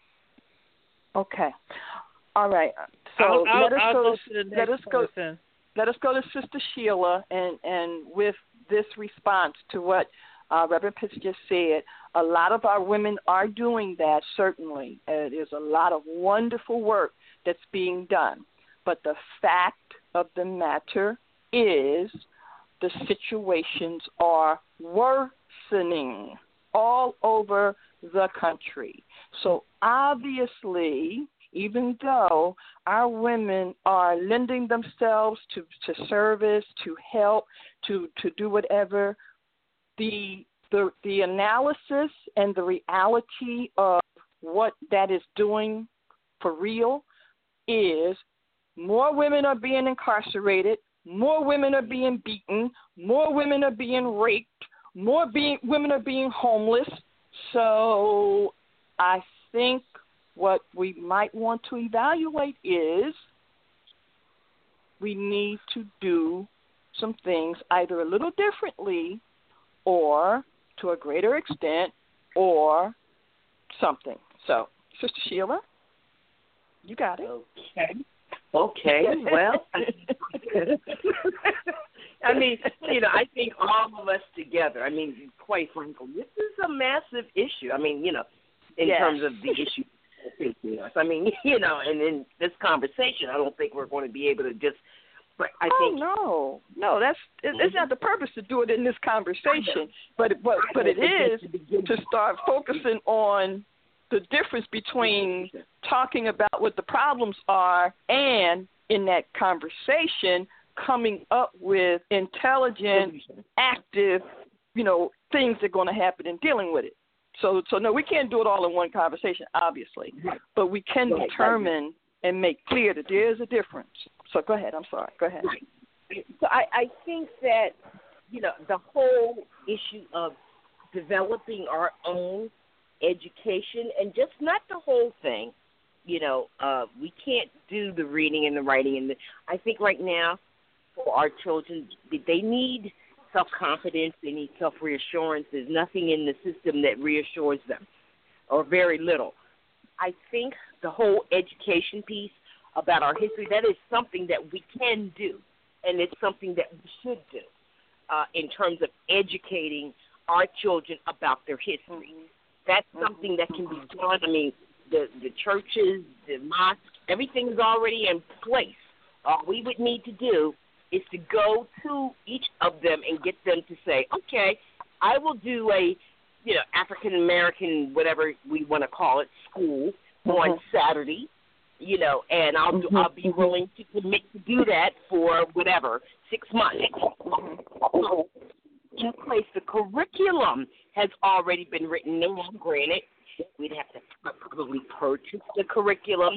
Okay. All right. So I'll, I'll, let us I'll go, go to the next let us go. person. let us go to Sister Sheila, and, and with this response to what uh, Reverend Pitts just said, a lot of our women are doing that, certainly. Uh, there's a lot of wonderful work that's being done. But the fact of the matter is the situations are worsening all over the country. So obviously, even though our women are lending themselves to, to service, to help, to, to do whatever, the, the the analysis and the reality of what that is doing for real is more women are being incarcerated, more women are being beaten, more women are being raped, more being, women are being homeless. So I think what we might want to evaluate is we need to do some things either a little differently or to a greater extent or something. So, Sister Sheila, you got it. Okay. Okay, well, I mean, you know, I think all of us together, I mean, quite frankly, this is a massive issue. I mean, you know, in yes. terms of the issue facing us. I mean, you know, and in this conversation, I don't think we're going to be able to just, but I oh, think. no, no, that's, it, it's not the purpose to do it in this conversation, but, but, but it is to start focusing on the difference between talking about what the problems are and in that conversation coming up with intelligent, active, you know, things that are going to happen in dealing with it. So, so no, we can't do it all in one conversation, obviously, but we can right, determine right. and make clear that there is a difference. So go ahead. I'm sorry. Go ahead. Right. So I, I think that, you know, the whole issue of developing our own education and just not the whole thing, you know, uh, we can't do the reading and the writing. And the, I think right now for our children, they need self-confidence, they need self-reassurance. There's nothing in the system that reassures them, or very little. I think the whole education piece about our history, that is something that we can do, and it's something that we should do uh, in terms of educating our children about their history. Mm-hmm. That's something that can be done. I mean, the, the churches, the mosques, everything is already in place. All we would need to do is to go to each of them and get them to say, okay, I will do a, you know, African-American, whatever we want to call it, school mm-hmm. on Saturday, you know, and I'll, mm-hmm. I'll be willing to commit to do that for whatever, six months. Mm-hmm. In place, the curriculum has already been written. And granted, we'd have to probably purchase the curriculum.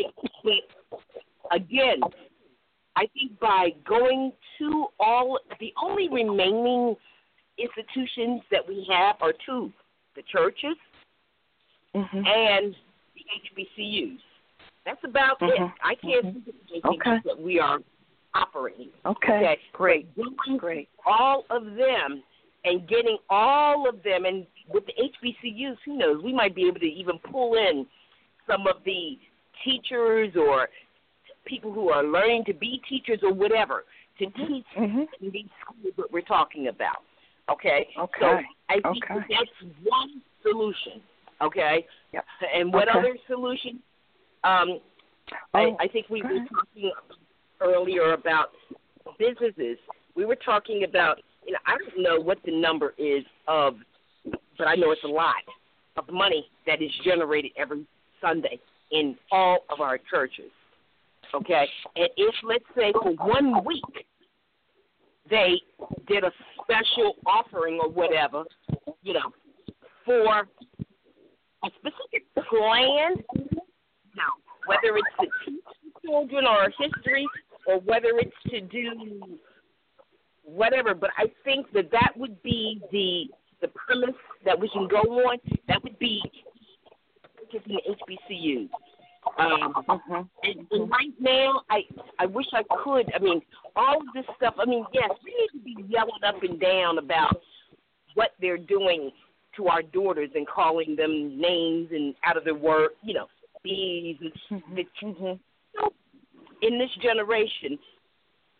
Again, I think by going to all, the only remaining institutions that we have are two, the churches mm-hmm. and the H B C Us. That's about mm-hmm. it. I can't mm-hmm. think of anything okay. that we are operating. Okay, okay. Great, going great. All of them and getting all of them, and with the H B C Us, who knows, we might be able to even pull in some of the teachers or people who are learning to be teachers or whatever to teach mm-hmm. in these schools that we're talking about. Okay? Okay. So I think okay. that's one solution. Okay? Yep. And what okay. other solution? Um, oh, I, I think we were talking earlier about businesses. We were talking about, you know, I don't know what the number is of, but I know it's a lot of money that is generated every Sunday in all of our churches. Okay? And if, let's say, for one week, they did a special offering or whatever, you know, for a specific plan, now, whether it's to teach children or history or whether it's to do whatever, but I think that that would be the the premise that we can go on. That would be just in the H B C Us. Um, mm-hmm. and, and right now, I I wish I could. I mean, all of this stuff. I mean, yes, we need to be yelling up and down about what they're doing to our daughters and calling them names and out of their word, you know, bees. And, mm-hmm. in this generation,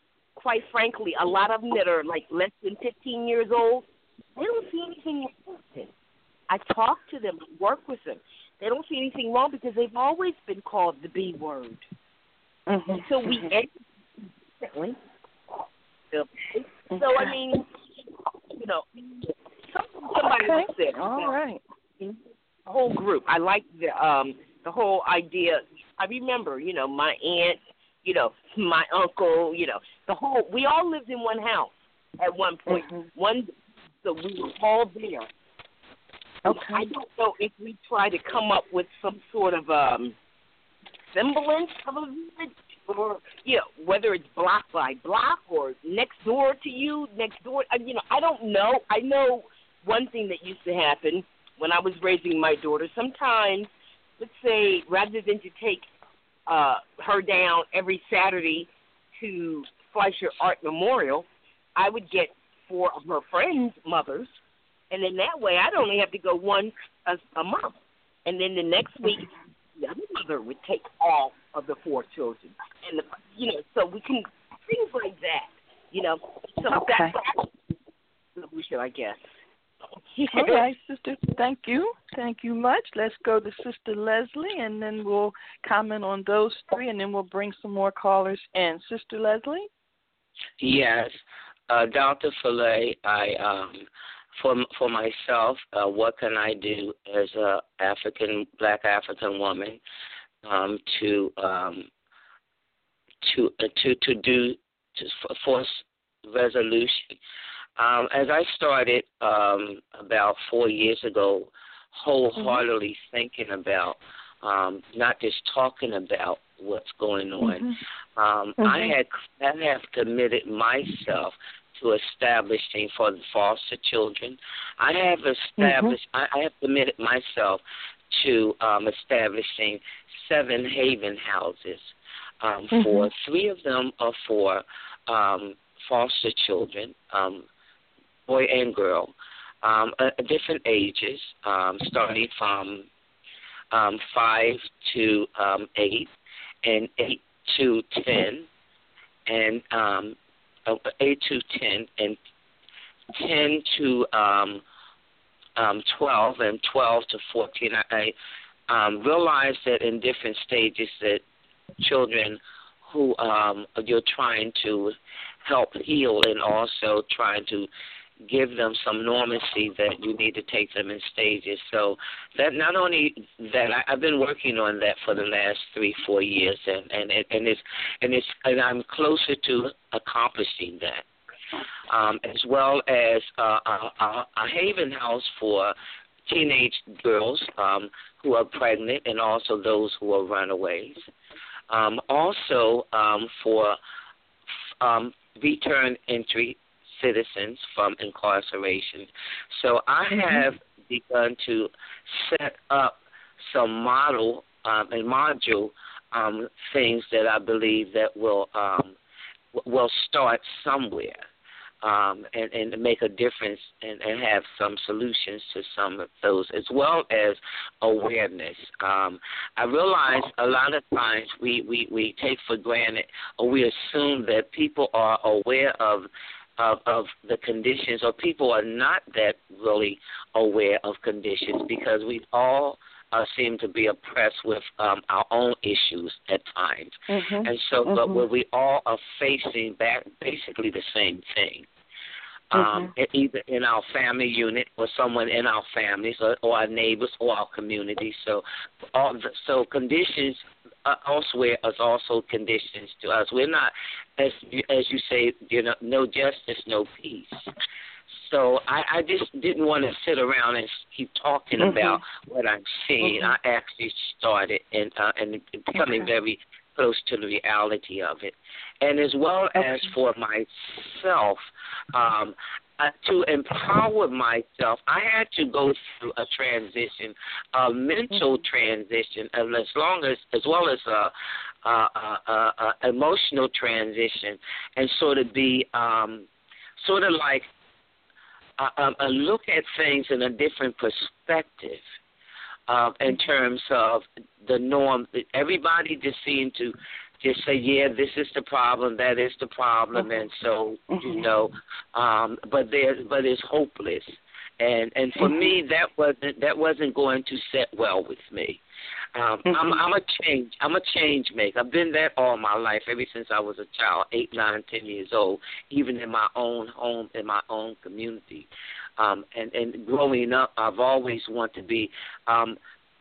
quite frankly, a lot of them that are like less than fifteen years old, they don't see anything wrong with it. I talk to them, work with them. They don't see anything wrong because they've always been called the B word. Mm-hmm. So we instantly. So, so I mean, you know, somebody okay. said, all right, the whole group. I like the um the whole idea. I remember, you know, my aunt, you know, my uncle, you know, the whole. We all lived in one house at one point. Mm-hmm. One, so we were all there. Okay. I don't know if we try to come up with some sort of um, semblance of a village, or you know, whether it's block by block or next door to you, next door. You know, I don't know. I know one thing that used to happen when I was raising my daughter. Sometimes, let's say, rather than to take uh, her down every Saturday to Fleischer Art Memorial, I would get four of her friends' mothers. And then that way, I'd only have to go once a, a month. And then the next week, the other mother would take all of the four children. And, the, you know, so we can, things like that, you know. So okay. that's the solution, I guess. All right, sister. Thank you. Thank you much. Let's go to Sister Leslie, and then we'll comment on those three, and then we'll bring some more callers in. Sister Leslie? Yes. Uh, Doctor Fillet, I... um. For for myself, uh, what can I do as a African Black African woman um, to um, to uh, to to do to force resolution? Um, as I started um, about four years ago, wholeheartedly mm-hmm. thinking about um, not just talking about what's going on, mm-hmm. Um, mm-hmm. I had I have committed myself to establishing for the foster children. I have established, mm-hmm. I, I have committed myself to um, establishing seven Haven houses. Um, mm-hmm. For three of them are for um, foster children, um, boy and girl, um, uh, different ages, um, starting from um, five to um, eight, and eight to ten, and um, Uh, eight to ten, and ten to um, um, twelve, and twelve to fourteen. I, I um, realized that in different stages that children who um, you're trying to help heal and also trying to give them some normalcy, that you need to take them in stages. So that not only that, I, I've been working on that for the last three, four years, and and and it's and it's and I'm closer to accomplishing that, um, as well as uh, a, a, a Haven house for teenage girls um, who are pregnant, and also those who are runaways. Um, also um, for um, return entry citizens from incarceration. So I have mm-hmm. begun to set up some model um, and module um, things that I believe that will um, will start somewhere um, and, and make a difference and, and have some solutions to some of those, as well as awareness. Um, I realize a lot of times we, we, we take for granted, or we assume that people are aware of Of, of the conditions, or people are not that really aware of conditions, because we all uh, seem to be oppressed with um, our own issues at times. Mm-hmm. And so, mm-hmm. but where we all are facing back basically the same thing. Um, mm-hmm. Either in our family unit, or someone in our families, or, or our neighbors, or our community. So, all the, so conditions uh, elsewhere is also conditions to us. We're not, as as you say, you know, no justice, no peace. So I, I just didn't want to sit around and keep talking mm-hmm. about what I'm seeing. Mm-hmm. I actually started and uh, and becoming okay. very close to the reality of it. And as well okay. as for myself, um, uh, to empower myself, I had to go through a transition, a mental mm-hmm. transition, and as long as, as well as a, a, a, a, a emotional transition, and sort of be um, sort of like a, a look at things in a different perspective. Uh, in terms of the norm, everybody just seemed to just say, yeah, this is the problem, that is the problem, mm-hmm. and so mm-hmm. you know, um, but there, but it's hopeless, and and for mm-hmm. me that wasn't that wasn't going to set well with me. Um, mm-hmm. I'm, I'm a change. I'm a change maker. I've been that all my life, ever since I was a child, eight, nine, ten years old, even in my own home, in my own community, um, and and growing up, I've always wanted to be. Um,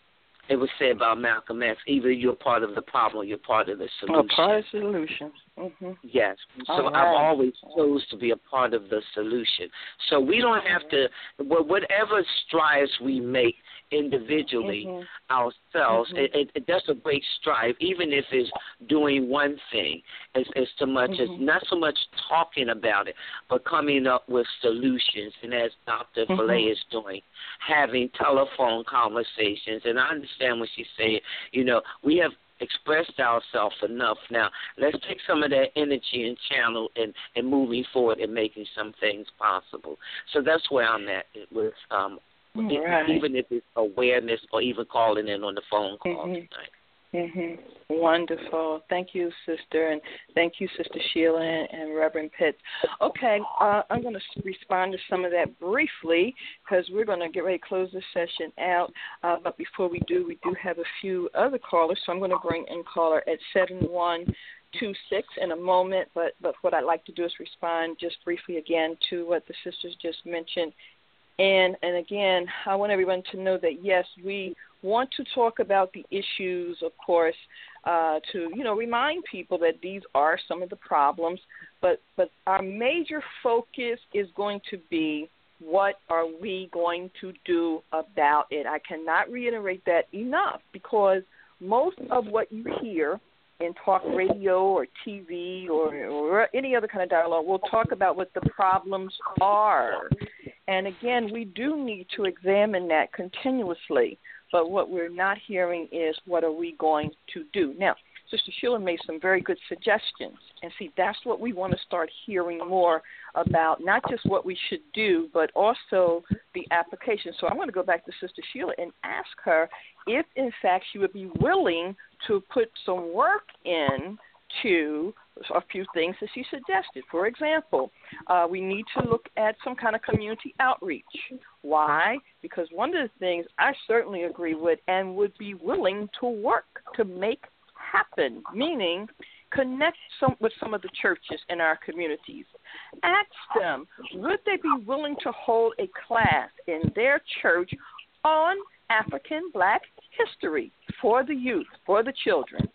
It was said about Malcolm X, either you're part of the problem or you're part of the solution. A part of the solution. Mm-hmm. Yes. So right. I've always chose to be a part of the solution. So we don't have to, whatever strides we make individually mm-hmm. ourselves, mm-hmm. It, it, it, that's a great stride, even if it's doing one thing. It's, it's too much, mm-hmm. it's not so much talking about it, but coming up with solutions. And as Doctor Mm-hmm. Filet is doing, having telephone conversations. And I understand what she's saying. You know, we have expressed ourselves enough. Now, let's take some of that energy and channel and, and moving forward and making some things possible. So that's where I'm at with um, right. it, even if it's awareness or even calling in on the phone call mm-hmm. tonight. Mm-hmm. Wonderful. Thank you, Sister, and thank you, Sister Sheila and, and Reverend Pitts. Okay, uh, I'm going to respond to some of that briefly because we're going to get ready to close this session out. Uh, but before we do, we do have a few other callers, so I'm going to bring in caller at seven one two six in a moment. But, but what I'd like to do is respond just briefly again to what the sisters just mentioned. And, and again, I want everyone to know that, yes, we want to talk about the issues, of course, uh, to, you know, remind people that these are some of the problems. But, but our major focus is going to be what are we going to do about it. I cannot reiterate that enough because most of what you hear in talk radio or T V or, or any other kind of dialogue, we'll talk about what the problems are. And again, we do need to examine that continuously. But what we're not hearing is what are we going to do. Now, Sister Sheila made some very good suggestions. And see, that's what we want to start hearing more about, not just what we should do, but also the application. So I'm going to go back to Sister Sheila and ask her if, in fact, she would be willing to put some work in to a few things that she suggested. For example, uh, we need to look at some kind of community outreach. Why? Because one of the things I certainly agree with and would be willing to work to make happen, meaning connect some, with some of the churches in our communities. Ask them, would they be willing to hold a class in their church on African Black history for the youth, for the children?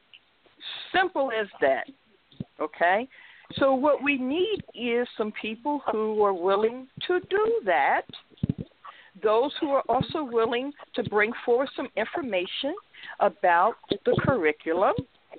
Simple as that, okay? So what we need is some people who are willing to do that, those who are also willing to bring forward some information about the curriculum.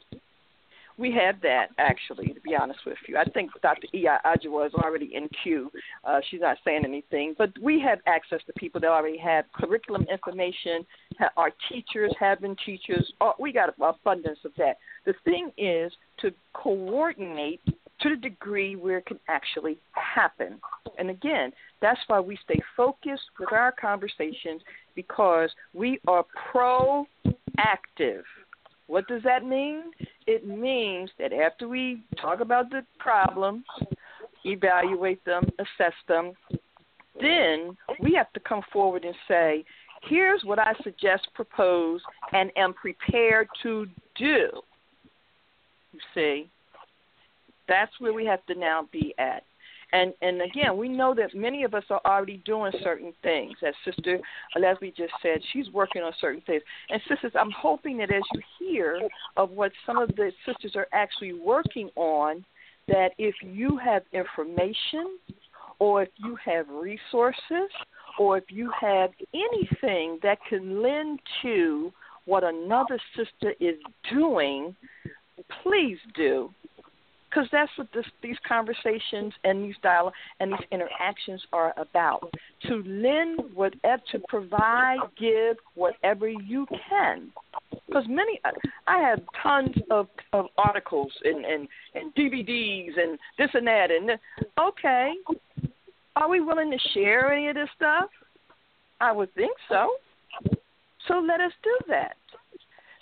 We have that, actually, to be honest with you. I think Doctor Iya Ajua is already in queue. Uh, she's not saying anything. But we have access to people that already have curriculum information. Our teachers have been teachers. Oh, we got an abundance of that. The thing is to coordinate to the degree where it can actually happen. And, again, that's why we stay focused with our conversations because we are proactive. What does that mean? It means that after we talk about the problems, evaluate them, assess them, then we have to come forward and say, here's what I suggest, propose, and am prepared to do. You see, that's where we have to now be at. And, and again, we know that many of us are already doing certain things. As Sister Leslie just said, she's working on certain things. And sisters, I'm hoping that as you hear of what some of the sisters are actually working on, that if you have information or if you have resources or if you have anything that can lend to what another sister is doing, please do. Because that's what this, these conversations and these dialogue and these interactions are about. To lend whatever, to provide, give whatever you can. Because many, I have tons of, of articles and, and, and D V Ds and this and that. And okay, are we willing to share any of this stuff? I would think so. So let us do that.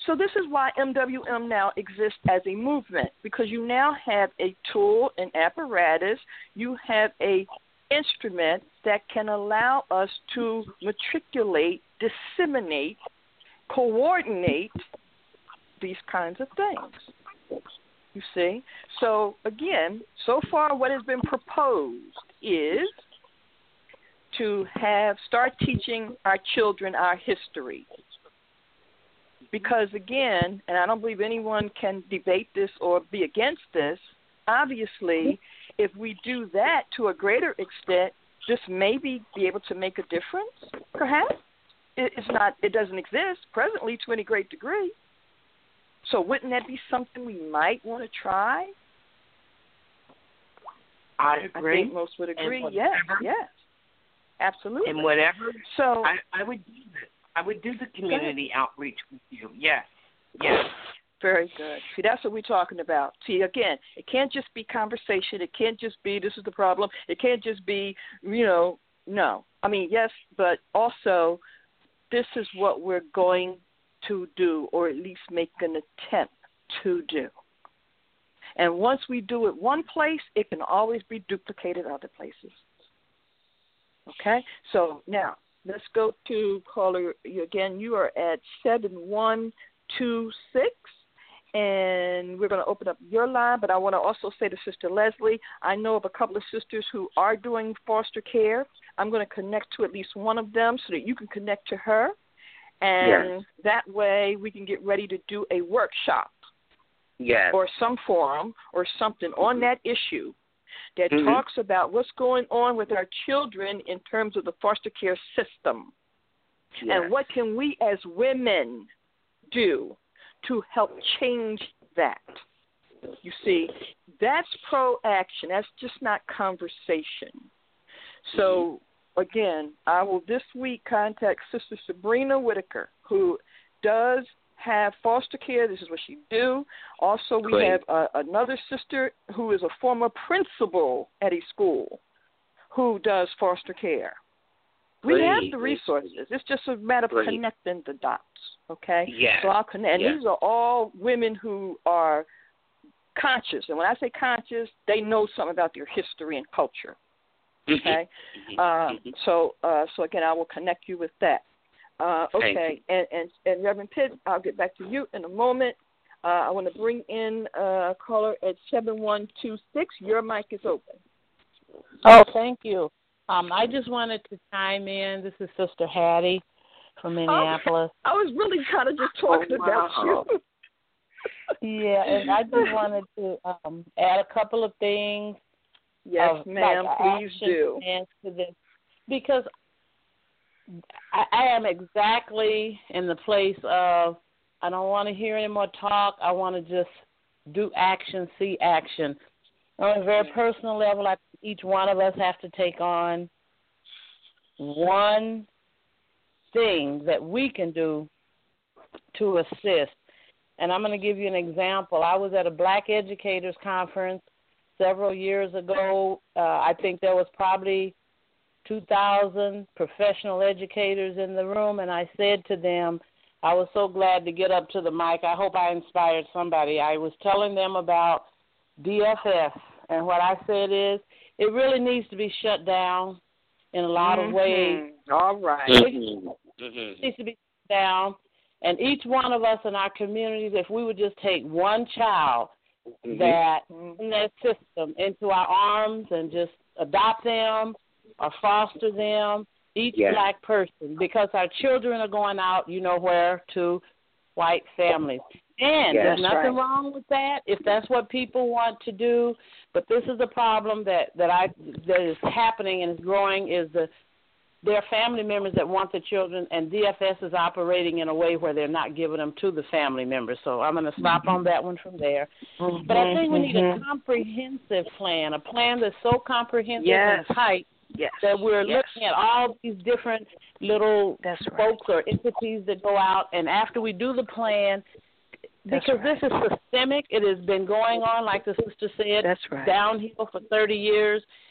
So this is why M W M now exists as a movement, because you now have a tool, an apparatus, you have a instrument that can allow us to matriculate, disseminate, coordinate these kinds of things. You see? So, again, so far what has been proposed is to have start teaching our children our history. Because, again, and I don't believe anyone can debate this or be against this, obviously, if we do that to a greater extent, this may be, be able to make a difference, perhaps. It, it's not, it doesn't exist presently to any great degree. So wouldn't that be something we might want to try? I agree. I think most would agree. Yes, yes, absolutely. And whatever. So I, I would do this. I would do the community outreach with you. Yes, yes. Very good. See, that's what we're talking about. See, again, it can't just be conversation. It can't just be this is the problem. It can't just be, you know, no. I mean, yes, but also this is what we're going to do, or at least make an attempt to do. And once we do it one place, it can always be duplicated other places. Okay? So now, let's go to caller. Again, you are at seven one two six, and we're going to open up your line, but I want to also say to Sister Leslie, I know of a couple of sisters who are doing foster care. I'm going to connect to at least one of them so that you can connect to her, and yes. that way we can get ready to do a workshop yes. or some forum or something mm-hmm. on that issue that mm-hmm. talks about what's going on with our children in terms of the foster care system. Yes. And what can we as women do to help change that? You see, that's pro-action. That's just not conversation. So, again, I will this week contact Sister Sabrina Whitaker, who does have foster care. This is what she do. Also, we Great. have uh, another sister who is a former principal at a school who does foster care. We Great. have the resources. It's just a matter of Great. connecting the dots, okay? Yes. So I'll connect. And yes. these are all women who are conscious. And when I say conscious, they know something about their history and culture, okay? Mm-hmm. Uh, so, uh, so, again, I will connect you with that. Uh, okay, and, and and Reverend Pitt, I'll get back to you in a moment. Uh, I want to bring in a caller at seven one two six. Your mic is open. Oh, thank you. Um, I just wanted to chime in. This is Sister Hattie from Minneapolis. Oh, I was really kind of just talking oh, wow. about you. Yeah, and I just wanted to um, add a couple of things. Yes, of, ma'am, like please do. To this, because I, I am exactly in the place of I don't want to hear any more talk. I want to just do action, see action. On a very personal level, I think each one of us have to take on one thing that we can do to assist. And I'm going to give you an example. I was at a Black Educators Conference several years ago. Uh, I think there was probably two thousand professional educators in the room, and I said to them, I was so glad to get up to the mic. I hope I inspired somebody. I was telling them about D F S, and what I said is it really needs to be shut down in a lot mm-hmm. of ways. All right. Mm-hmm. It needs to be shut down, and each one of us in our communities, if we would just take one child mm-hmm. that mm-hmm. in that system into our arms and just adopt them, or foster them, each yes. black person, because our children are going out, you know where, to white families. And yes, there's nothing right. wrong with that if that's what people want to do. But this is a problem that, that I that is happening and is growing is the there are family members that want the children, and D F S is operating in a way where they're not giving them to the family members. So I'm going to stop mm-hmm. on that one from there. Mm-hmm. But I think we need mm-hmm. a comprehensive plan, a plan that's so comprehensive yes. and tight yes. that we're yes. looking at all these different little That's folks right. or entities that go out, and after we do the plan, That's because right. this is systemic, it has been going on, like the sister said, That's right. downhill for thirty years,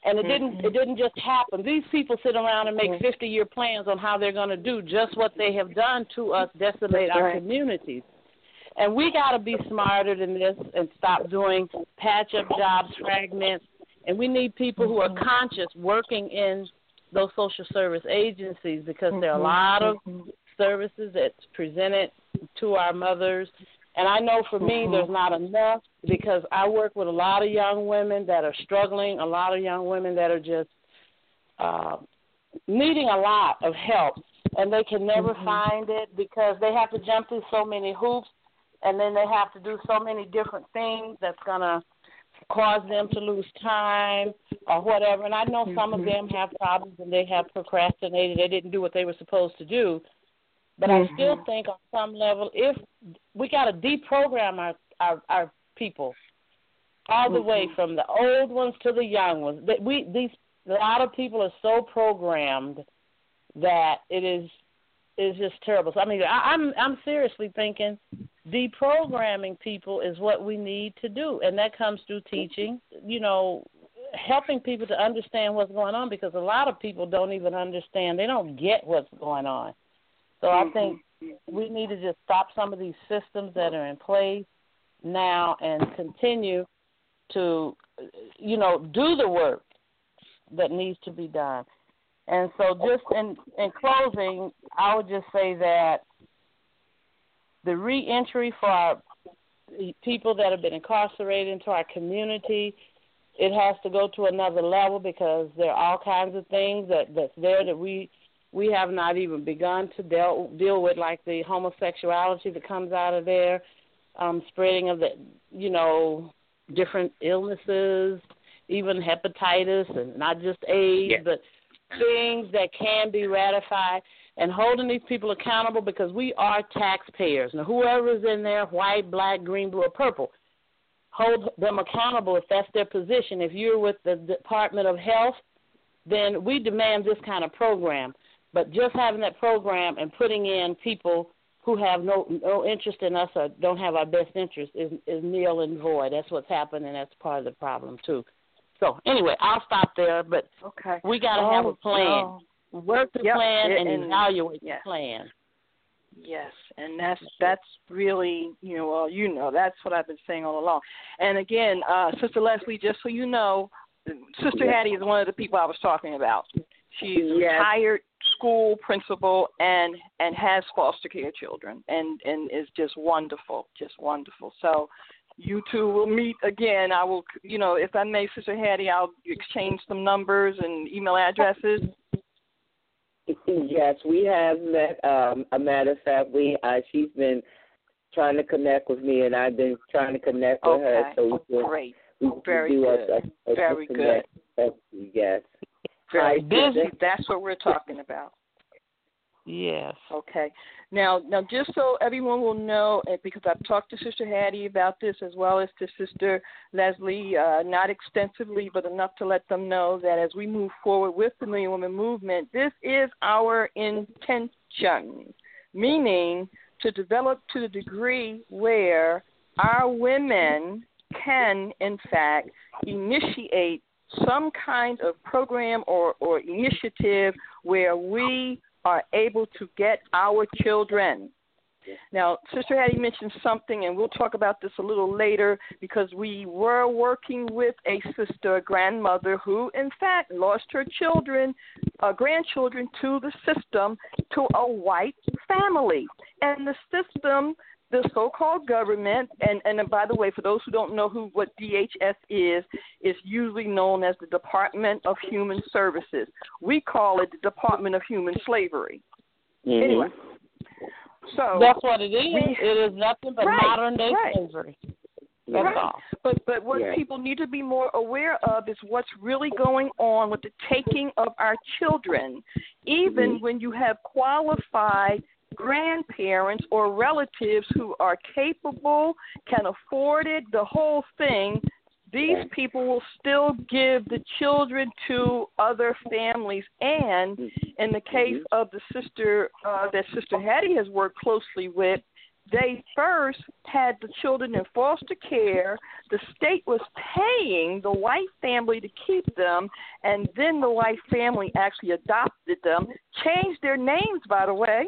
And it didn't it didn't just happen. These people sit around and make fifty-year plans on how they're going to do just what they have done to us, desolate our right. communities. And we got to be smarter than this and stop doing patch-up jobs, fragments. And we need people who are conscious working in those social service agencies, because there are a lot of services that's presented to our mothers. And I know for me there's not enough, because I work with a lot of young women that are struggling, a lot of young women that are just uh, needing a lot of help, and they can never mm-hmm. find it because they have to jump through so many hoops, and then they have to do so many different things that's going to cause them to lose time or whatever. And I know mm-hmm. some of them have problems and they have procrastinated. They didn't do what they were supposed to do. But mm-hmm. I still think on some level, if we got to deprogram our, our, our people all the mm-hmm. way from the old ones to the young ones. That we these a lot of people are so programmed that it is is just terrible. So I mean, I, I'm I'm seriously thinking deprogramming people is what we need to do, and that comes through teaching. You know, helping people to understand what's going on, because a lot of people don't even understand. They don't get what's going on. So I think we need to just stop some of these systems that are in place now and continue to, you know, do the work that needs to be done. And so just in, in closing, I would just say that the reentry for our people that have been incarcerated into our community, it has to go to another level, because there are all kinds of things that, that's there that we we have not even begun to deal, deal with, like the homosexuality that comes out of there, um, spreading of the, you know, different illnesses, even hepatitis, and not just AIDS, yeah. but things that can be ratified, and holding these people accountable, because we are taxpayers. Now, whoever's in there, white, black, green, blue, or purple, hold them accountable if that's their position. If you're with the Department of Health, then we demand this kind of program. But just having that program and putting in people who have no no interest in us or don't have our best interest is, is nil and void. That's what's happened, and that's part of the problem, too. So, anyway, I'll stop there, but okay. we got to oh, have a plan. No. Work the yep. plan and, and evaluate yes. the plan. Yes, and that's that's really, you know, well, you know, that's what I've been saying all along. And again, uh, Sister Leslie, just so you know, Sister Hattie is one of the people I was talking about. She's a yes. retired school principal and and has foster care children, and, and is just wonderful, just wonderful. So you two will meet again. I will, you know, if I may, Sister Hattie, I'll exchange some numbers and email addresses. Yes, we have met. Um, a matter of fact, we uh, she's been trying to connect with me, and I've been trying to connect with okay. her. So we can, great, we very do good, a, a, a very good. Yes. Very Hi, busy. That's what we're talking about. Yes. Okay. Now, now, just so everyone will know, because I've talked to Sister Hattie about this as well as to Sister Leslie, uh, not extensively, but enough to let them know that as we move forward with the Million Women Movement, this is our intention, meaning to develop to the degree where our women can, in fact, initiate some kind of program or, or initiative where we are able to get our children. Now, Sister Hattie mentioned something, and we'll talk about this a little later, because we were working with a sister, a grandmother, who, in fact, lost her children, uh, grandchildren to the system, to a white family. And the system, the so-called government, and, and by the way, for those who don't know who what D H S is, is usually known as the Department of Human Services. We call it the Department of Human Slavery. Mm-hmm. Anyway, so that's what it is. We, it is nothing but right, modern day right. slavery. That's right. all. But but what yeah. people need to be more aware of is what's really going on with the taking of our children, even mm-hmm. when you have qualified grandparents or relatives who are capable, can afford it, the whole thing. These people will still give the children to other families. And in the case of the sister uh, that Sister Hattie has worked closely with, they first had the children in foster care. The state was paying the white family to keep them, and then the white family actually adopted them, changed their names, by the way.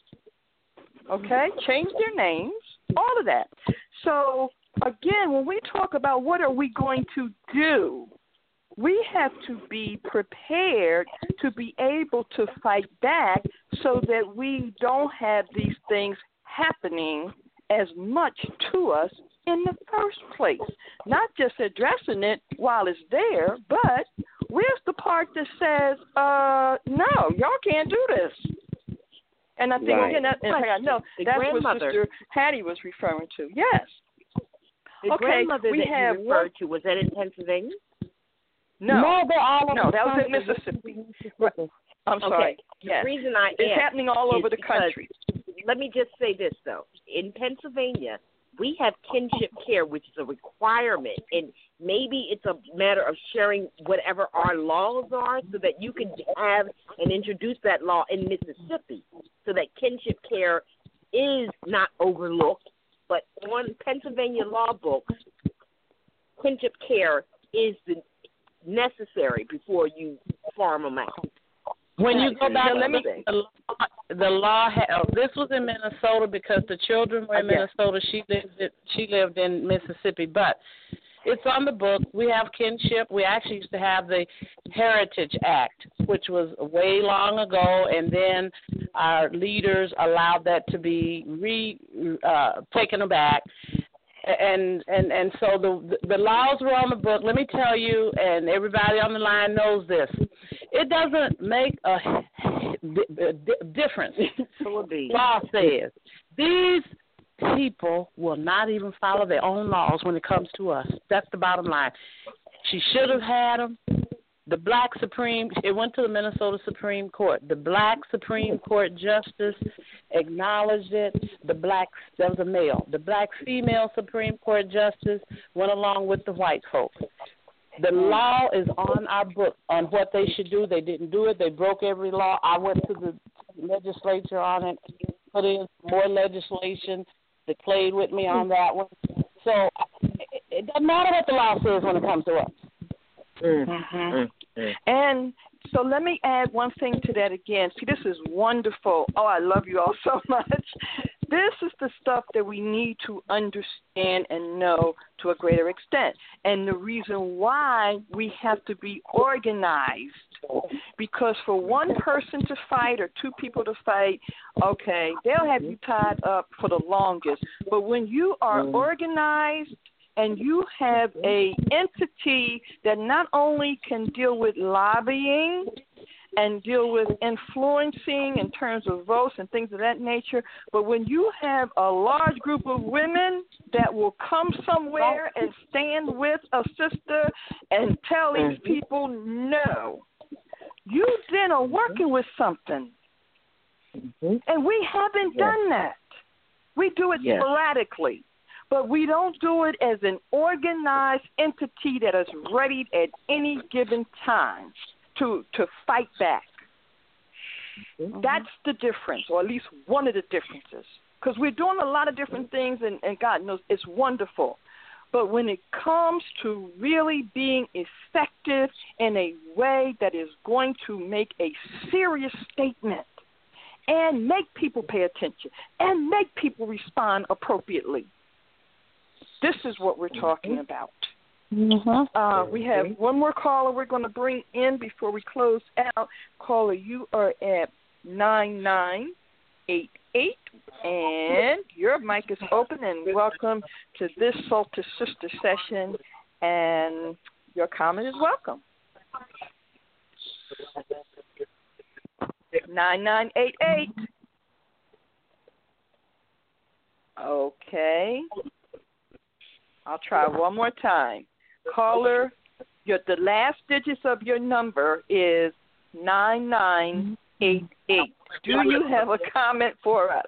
Okay, changed their names, all of that. So, again, when we talk about what are we going to do, we have to be prepared to be able to fight back so that we don't have these things happening as much to us in the first place. Not just addressing it while it's there, but where's the part that says, uh, no, y'all can't do this? And I think, right. again, that, in fact, I know the that's what Sister Hattie was referring to. Yes. The okay, grandmother we that have you referred one, to, was that in Pennsylvania? No, no, they're all no, that was in Mississippi. Mississippi. I'm sorry. Okay. Yes. The reason I it's ask happening all over the country. Let me just say this, though. In Pennsylvania, we have kinship care, which is a requirement, and maybe it's a matter of sharing whatever our laws are so that you can have and introduce that law in Mississippi so that kinship care is not overlooked. But on Pennsylvania law books, kinship care is the necessary before you farm them out. When you go back, let me the law, the law ha- this was in Minnesota because the children were in okay. Minnesota. She lived in, she lived in Mississippi, but it's on the book. We have kinship. We actually used to have the Heritage Act, which was way long ago, and then our leaders allowed that to be re uh, taken back. And and and so the the laws were on the book. Let me tell you, and everybody on the line knows this. It doesn't make a difference. Law says these people will not even follow their own laws when it comes to us. That's the bottom line. She should have had them. The black Supreme, it went to the Minnesota Supreme Court. The black Supreme Court justice acknowledged it. The black, that was a male. The black female Supreme Court justice went along with the white folks. The law is on our book on what they should do. They didn't do it. They broke every law. I went to the legislature on it, put in more legislation. They played with me on that one. So it doesn't matter what the law says when it comes to us. Mm-hmm. Mm-hmm. And so let me add one thing to that again. See, this is wonderful. Oh, I love you all so much. This is the stuff that we need to understand and know to a greater extent. And the reason why we have to be organized, because for one person to fight or two people to fight, okay, they'll have you tied up for the longest. But when you are organized, and you have a entity that not only can deal with lobbying and deal with influencing in terms of votes and things of that nature, but when you have a large group of women that will come somewhere and stand with a sister and tell these people no, you then are working with something. And we haven't done that. We do it yes. sporadically. But we don't do it as an organized entity that is ready at any given time to to fight back. Mm-hmm. That's the difference, or at least one of the differences. Because we're doing a lot of different things, and, and God knows it's wonderful. But when it comes to really being effective in a way that is going to make a serious statement and make people pay attention and make people respond appropriately, this is what we're talking about. Mm-hmm. Uh, we have one more caller we're going to bring in before we close out. Caller, you are at nine nine eight eight, and your mic is open, and welcome to this Soul to Sister session, and your comment is welcome. nine nine eight eight. Okay. I'll try one more time. Caller, your, the last digits of your number is nine nine eight eight. Do you have a comment for us?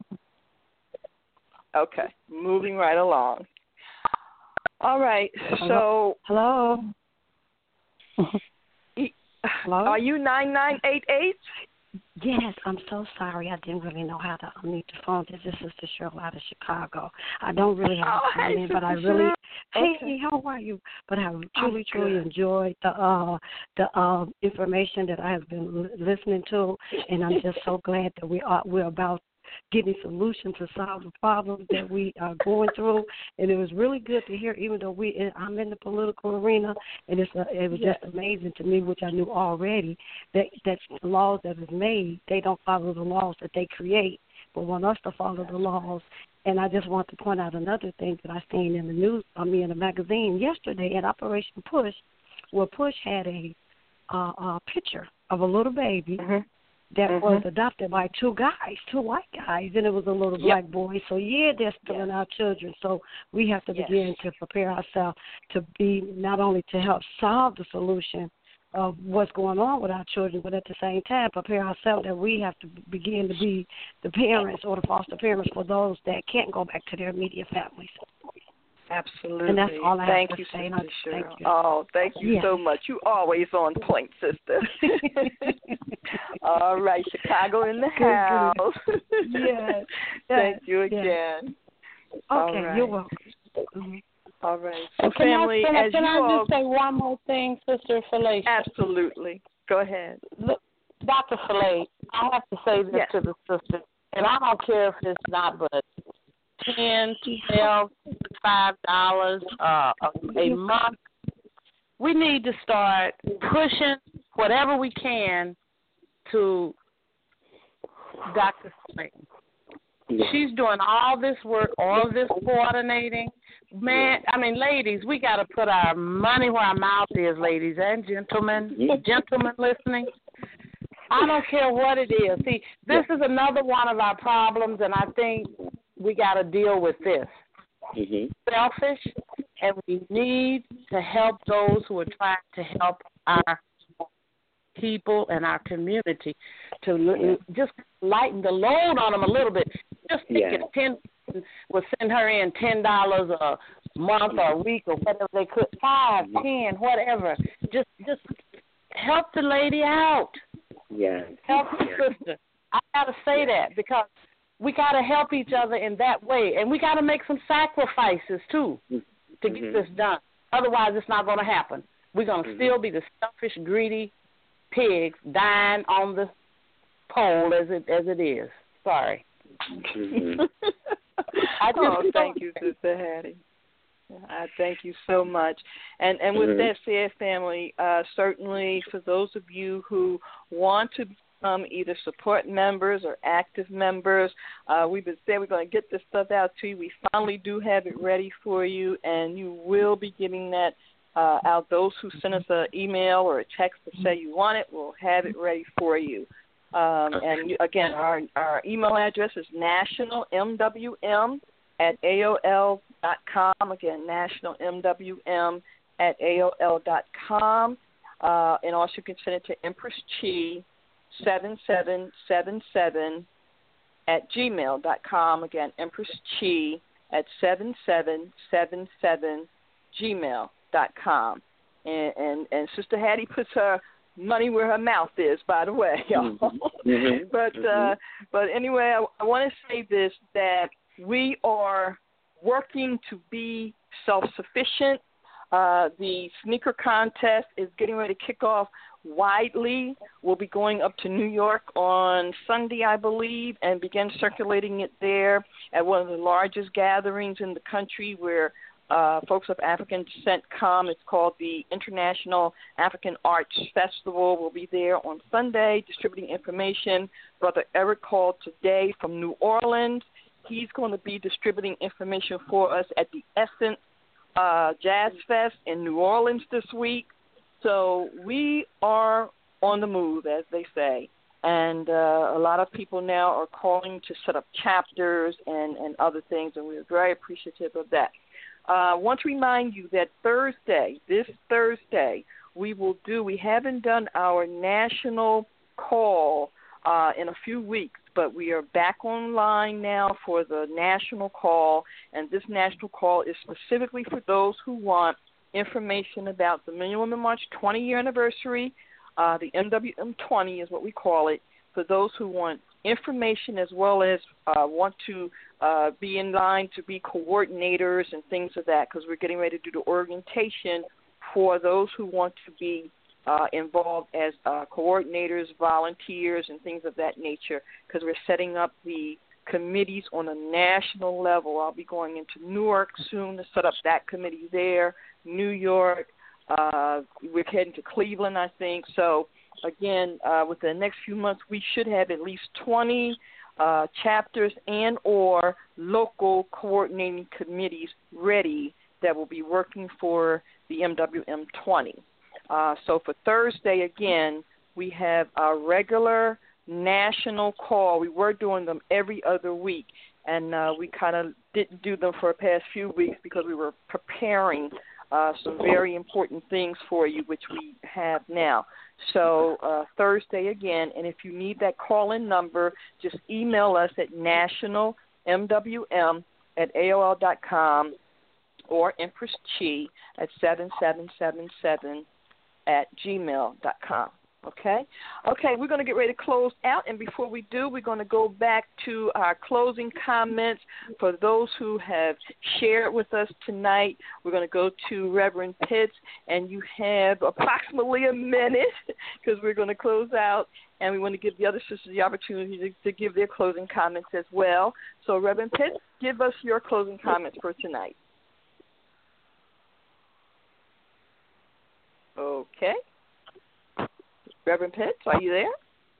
Okay, moving right along. All right, so. Hello. Hello? Are you nine nine eight eight? Yes, I'm so sorry. I didn't really know how to unmute the phone. This is Sister Cheryl out of Chicago. I don't really have oh, a comment, hey, but I Sister really, Cheryl. hey, Okay. how are you? But I truly, I'm truly good. enjoyed the uh, the uh, information that I have been l- listening to, and I'm just so glad that we are we're about getting solutions to solve the problems that we are going through. And it was really good to hear, even though we I'm in the political arena, and it's a, it was Yes. just amazing to me, which I knew already, that that the laws that is made, they don't follow the laws that they create, but want us to follow the laws. And I just want to point out another thing that I seen in the news, I mean in the magazine yesterday at Operation Push, where Push had a uh, a picture of a little baby. Mm-hmm. That mm-hmm. was adopted by two guys, two white guys, and it was a little yep. black boy. So, yeah, they're stealing yes. our children. So we have to yes. begin to prepare ourselves to be not only to help solve the solution of what's going on with our children, but at the same time prepare ourselves that we have to begin to be the parents or the foster parents for those that can't go back to their immediate families. Absolutely. And that's all I thank have to you, say. Sister Thank Cheryl. you. Oh, thank you yes. so much. You always on point, sister. All right, Chicago in the house. yes. Thank you yes. again. Okay, all right. you're welcome. Mm-hmm. All right. So, can family, I, can, as can you I all... just say one more thing, Sister Felicia? Absolutely. Go ahead. Look, Doctor Fillet, I have to say this yes. to the sister, and I don't care if it's not but ten, twelve, five dollars uh, a month. We need to start pushing whatever we can to Doctor Slayton. Yeah. She's doing all this work, all this coordinating. Man, I mean, ladies, we got to put our money where our mouth is, ladies and gentlemen, gentlemen listening. I don't care what it is. See, this is another one of our problems, and I think we got to deal with this. Mm-hmm. Selfish, and we need to help those who are trying to help our people and our community to yeah. just lighten the load on them a little bit. Just think yeah. it ten will send her in ten dollars a month or a week or whatever they could, five, ten, whatever. Just just help the lady out. Yeah. Help the yeah. sister. I gotta say yeah. that because we gotta help each other in that way, and we gotta make some sacrifices too to mm-hmm. get this done. Otherwise, it's not gonna happen. We're gonna mm-hmm. still be the selfish, greedy pigs dying on the pole as it as it is. Sorry. Mm-hmm. I just oh, thank you, Sister Hattie. I thank you so much. And and with mm-hmm. that said, family, uh, certainly for those of you who want to become either support members or active members, uh, we've been saying we're going to get this stuff out to you. We finally do have it ready for you, and you will be getting that uh, out. Those who send us an email or a text to say you want it, we'll have it ready for you. Um, and you, again, our our email address is nationalmwm at A O L dot com. Again, nationalmwm at A O L dot com. Uh, and also you can send it to Empress Chi seven seven seven seven at gmail dot com. Again, Empress Chi at seven seven seven seven gmail dot com. And, and, and Sister Hattie puts her money where her mouth is, by the way, y'all. Mm-hmm. but uh, but anyway, I, I want to say this, that we are working to be self-sufficient. Uh, the sneaker contest is getting ready to kick off widely. We'll be going up to New York on Sunday, I believe, and begin circulating it there at one of the largest gatherings in the country where Uh, folks of African descent come. It's called the International African Arts Festival. We'll be there on Sunday distributing information. Brother Eric called today from New Orleans. He's going to be distributing information for us at the Essence uh, Jazz Fest in New Orleans this week. So we are on the move, as they say. And uh, a lot of people now are calling to set up chapters and, and other things, and we're very appreciative of that. I uh, want to remind you that Thursday, this Thursday, we will do, we haven't done our national call uh, in a few weeks, but we are back online now for the national call, and this national call is specifically for those who want information about the Million Women March twenty-year anniversary. Uh, the M W M twenty is what we call it. for those who want information as well as uh, want to uh, be in line to be coordinators and things of that, because we're getting ready to do the orientation for those who want to be uh, involved as uh, coordinators, volunteers, and things of that nature, because we're setting up the committees on a national level. I'll be going into Newark soon to set up that committee there, New York. Uh, we're heading to Cleveland, I think. So, again, uh, within the next few months, we should have at least twenty uh, chapters and or local coordinating committees ready that will be working for the M W M twenty. Uh, so for Thursday, again, we have our regular national call. We were doing them every other week, and uh, we kind of didn't do them for the past few weeks because we were preparing uh, some very important things for you, which we have now. So uh, Thursday again, and if you need that call-in number, just email us at national M W M at A O L dot com or Empress Chi at seven seven seven seven at gmail dot com. Okay? Okay, we're going to get ready to close out, and before we do, we're going to go back to our closing comments for those who have shared with us tonight. We're going to go to Reverend Pitts, and you have approximately a minute because we're going to close out, and we want to give the other sisters the opportunity to, to give their closing comments as well. So, Reverend Pitts, give us your closing comments for tonight. Okay. Reverend Pitts, are you there?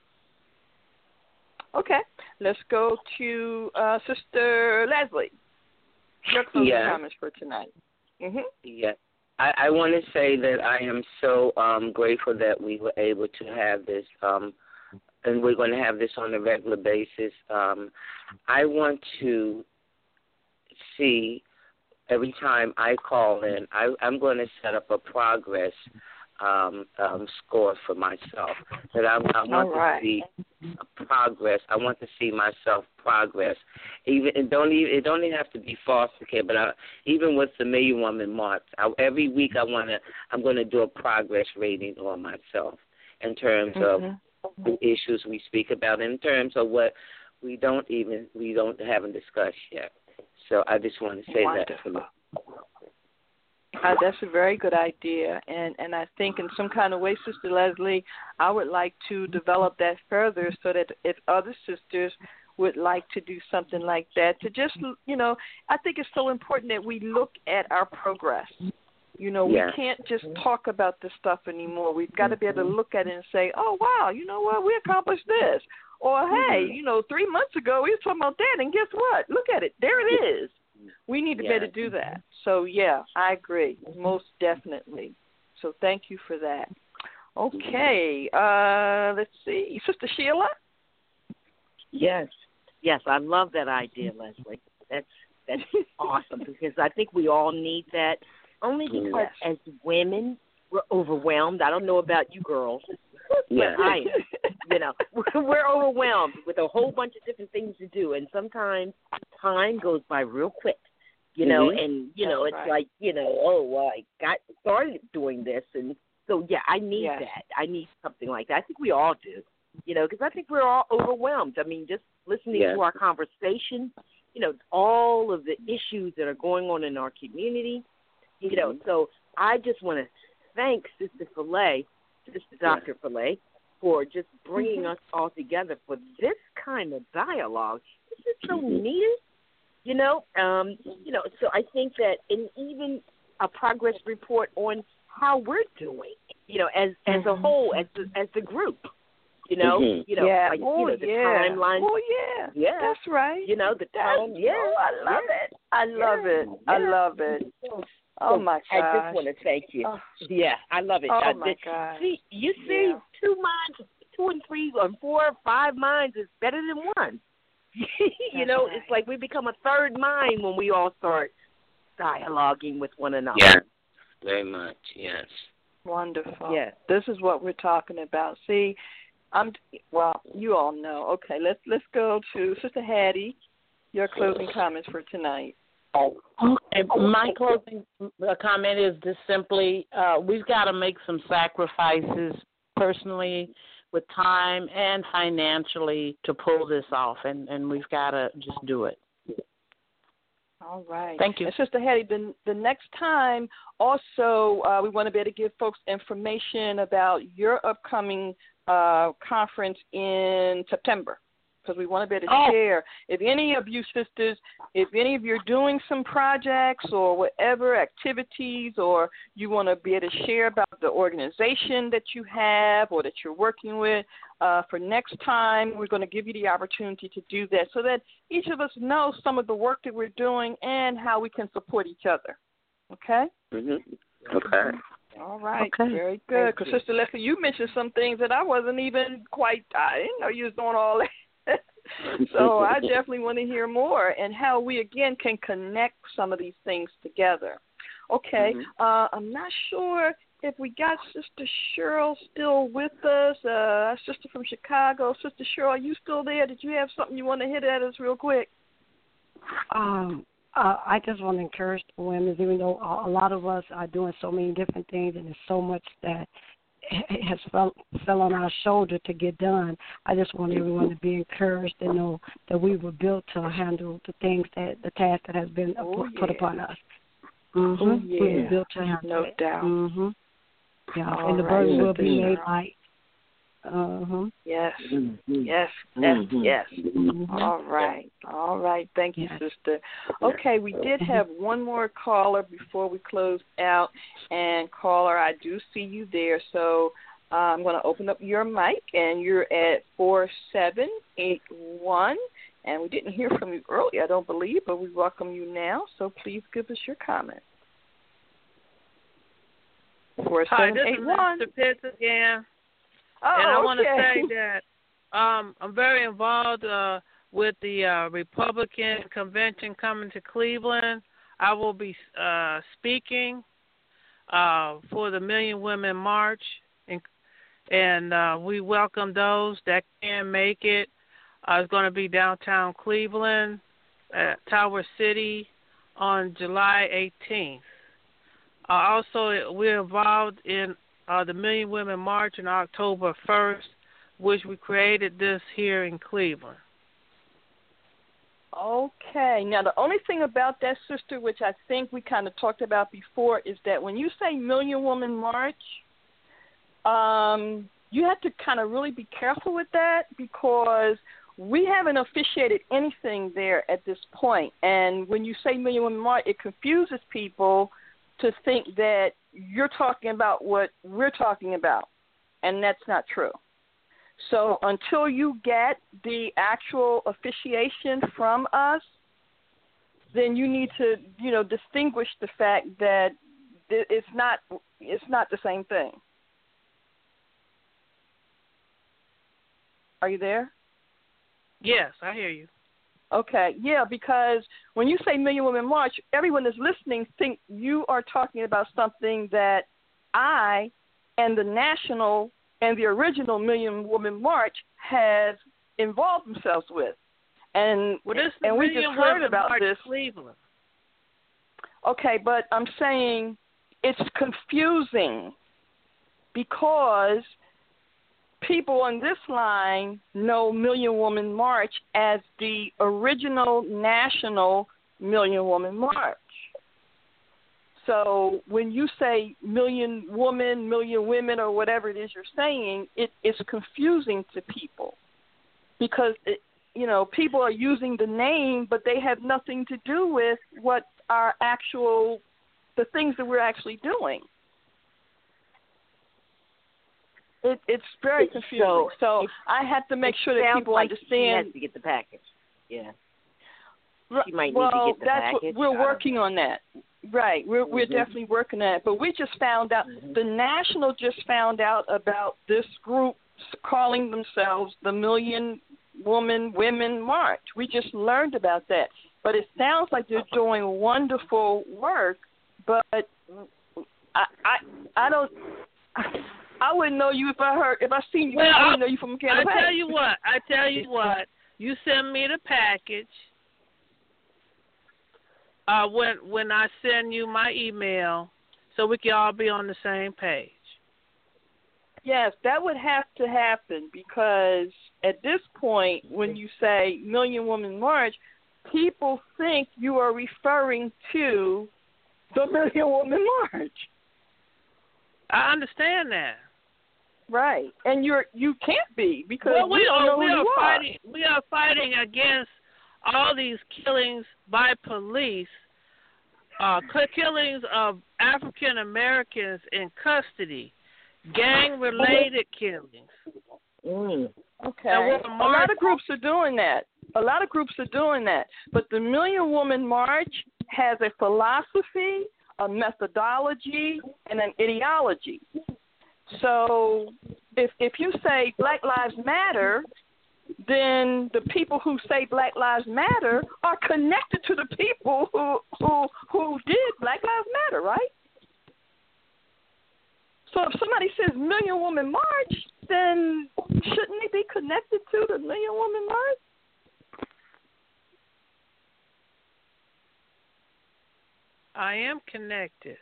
Okay. Let's go to uh, Sister Leslie. Your closing yeah. comments for tonight. Mm-hmm. Yeah. I, I want to say that I am so um, grateful that we were able to have this, um, and we're going to have this on a regular basis. Um, I want to see every time I call in, I, I'm going to set up a progress Um, um, score for myself. That I, I want right. to see progress. I want to see myself progress. Even it don't even it don't even have to be foster care, but I, even with the Million Woman March, I, every week I want to I'm going to do a progress rating on myself in terms mm-hmm. of the issues we speak about, in terms of what we don't even we don't haven't discussed yet. So I just want to say Wonderful. that for me. Uh, that's a very good idea, and, and I think in some kind of way, Sister Leslie, I would like to develop that further so that if other sisters would like to do something like that, to just, you know, I think it's so important that we look at our progress. You know, yeah. we can't just talk about this stuff anymore. We've got to be able to look at it and say, oh, wow, you know what, we accomplished this. Or, hey, you know, three months ago we were talking about that, and guess what? Look at it. There it is. We need to yeah. be able to do that. So, yeah, I agree, most definitely. So thank you for that. Okay, uh, let's see. Sister Sheila? Yes, yes, I love that idea, Leslie. That's that's awesome because I think we all need that, only because yes. as women, we're overwhelmed. I don't know about you girls, yeah. but I am. You know, we're overwhelmed with a whole bunch of different things to do, and sometimes time goes by real quick. You know, mm-hmm. and, you know, That's it's right. like, you know, oh, well, I got started doing this. And so, yeah, I need yes. that. I need something like that. I think we all do, you know, because I think we're all overwhelmed. I mean, just listening yeah. to our conversation, you know, all of the issues that are going on in our community, you mm-hmm. know. So I just want to thank Sister Fillet, Sister Doctor Yeah. Fillet, for just bringing mm-hmm. us all together for this kind of dialogue. This is so mm-hmm. needed. You know, um, you know. So I think that, and even a progress report on how we're doing. You know, as as a whole, as the, as the group. You know, mm-hmm. you know, yeah. like oh, you know, the yeah. timeline. Oh yeah, yeah, that's right. You know, the time. That's, yeah, oh, I love yeah. it. I love yeah. it. I yeah. love it. So, oh so my gosh. I just want to thank you. Oh. Yeah, I love it. Oh I, my gosh. See, you see, yeah. two minds, two and three, or four, or five minds is better than one. you know, right. it's like we become a third mind when we all start dialoguing with one another. Yeah, very much, yes. Wonderful. Yes. This is what we're talking about. See, I'm well, you all know. Okay, let's let's go to Sister Hattie, your closing comments for tonight. Okay, my closing comment is just simply uh, we've got to make some sacrifices personally with time and financially to pull this off, and, and we've got to just do it. All right. Thank you. And Sister Hetty, the, the next time, also, uh, we want to be able to give folks information about your upcoming uh, conference in September, because we want to be able to oh. share. If any of you sisters, if any of you are doing some projects or whatever activities, or you want to be able to share about the organization that you have or that you're working with, uh, for next time, we're going to give you the opportunity to do that so that each of us knows some of the work that we're doing and how we can support each other. Okay? Mm-hmm. Okay. All right. Okay. Very good. Because, Sister Leslie, you mentioned some things that I wasn't even quite, I didn't know you was doing all that. So I definitely want to hear more and how we, again, can connect some of these things together. Okay. Mm-hmm. Uh, I'm not sure if we got Sister Cheryl still with us, uh, sister from Chicago. Sister Cheryl, are you still there? Did you have something you want to hit at us real quick? Um, uh, I just want to encourage the women, even though a lot of us are doing so many different things and there's so much that has fell, fell on our shoulder to get done. I just want everyone to be encouraged and know that we were built to handle the things that the task that has been oh, put, yeah. put upon us. Mm-hmm. Oh, yeah. We were built to handle no it. doubt. Mm-hmm. Yeah, All and the right, burden will Sister be Cheryl. made light. Uh-huh. Yes, Mm-hmm. yes, yes, Mm-hmm. yes. Mm-hmm. All right, all right. Thank you, Yes. Sister. Okay, we did have one more caller before we close out. And, caller, I do see you there. So uh, I'm going to open up your mic, and you're at four seven eight one. And we didn't hear from you earlier, I don't believe, but we welcome you now. So please give us your comment. four seven eight one. Hi, this is Mister Pitts again. Oh, and I okay. want to say that um, I'm very involved uh, with the uh, Republican convention coming to Cleveland. I will be uh, speaking uh, for the Million Women March, and, and uh, we welcome those that can make it. Uh, it's going to be downtown Cleveland at Tower City on July eighteenth. Uh, also, we're involved in Uh, the Million Women March on October first, which we created this here in Cleveland. Okay. Now, the only thing about that, sister, which I think we kind of talked about before, is that when you say Million Woman March, um, you have to kind of really be careful with that because we haven't officiated anything there at this point. And when you say Million Woman March, it confuses people to think that you're talking about what we're talking about, and that's not true. So until you get the actual officiation from us, then you need to, you know, distinguish the fact that it's not it's not the same thing. Are you there? Yes, I hear you. Okay, yeah, because when you say Million Women March, everyone that's listening think you are talking about something that I and the national and the original Million Woman March has involved themselves with. And, well, this and we just heard about March this. Cleveland. Okay, but I'm saying it's confusing because people on this line know Million Woman March as the original national Million Woman March. So when you say million woman, million women, or whatever it is you're saying, it, it's confusing to people because, it, you know, people are using the name, but they have nothing to do with what our actual, the things that we're actually doing. It, it's very confusing. So, so I have to make sure that people like understand. She has to get the package. Yeah. She might well, need to get the that's package. What, we're working on that. Right. We're mm-hmm. we're definitely working on it. But we just found out, mm-hmm. the National just found out about this group calling themselves the Million Woman Women March. We just learned about that. But it sounds like they're doing wonderful work. But I I, I don't. I wouldn't know you if I heard if I seen you. Well, I wouldn't know you from Canada. I tell you what. I tell you what. You send me the package. Uh, when when I send you my email, so we can all be on the same page. Yes, that would have to happen because at this point, when you say Million Woman March, people think you are referring to the Million Woman March. I understand that. Right, and you're you can't be because well, we, we don't are, know we who are you fighting. are. We are fighting against all these killings by police, uh, killings of African Americans in custody, gang-related killings. Mm. Okay, a lot of groups are doing that. A lot of groups are doing that, but the Million Woman March has a philosophy, a methodology, and an ideology. So if if you say Black Lives Matter, then the people who say Black Lives Matter are connected to the people who who who did Black Lives Matter, right? So if somebody says Million Woman March, then shouldn't they be connected to the Million Woman March? I am connected.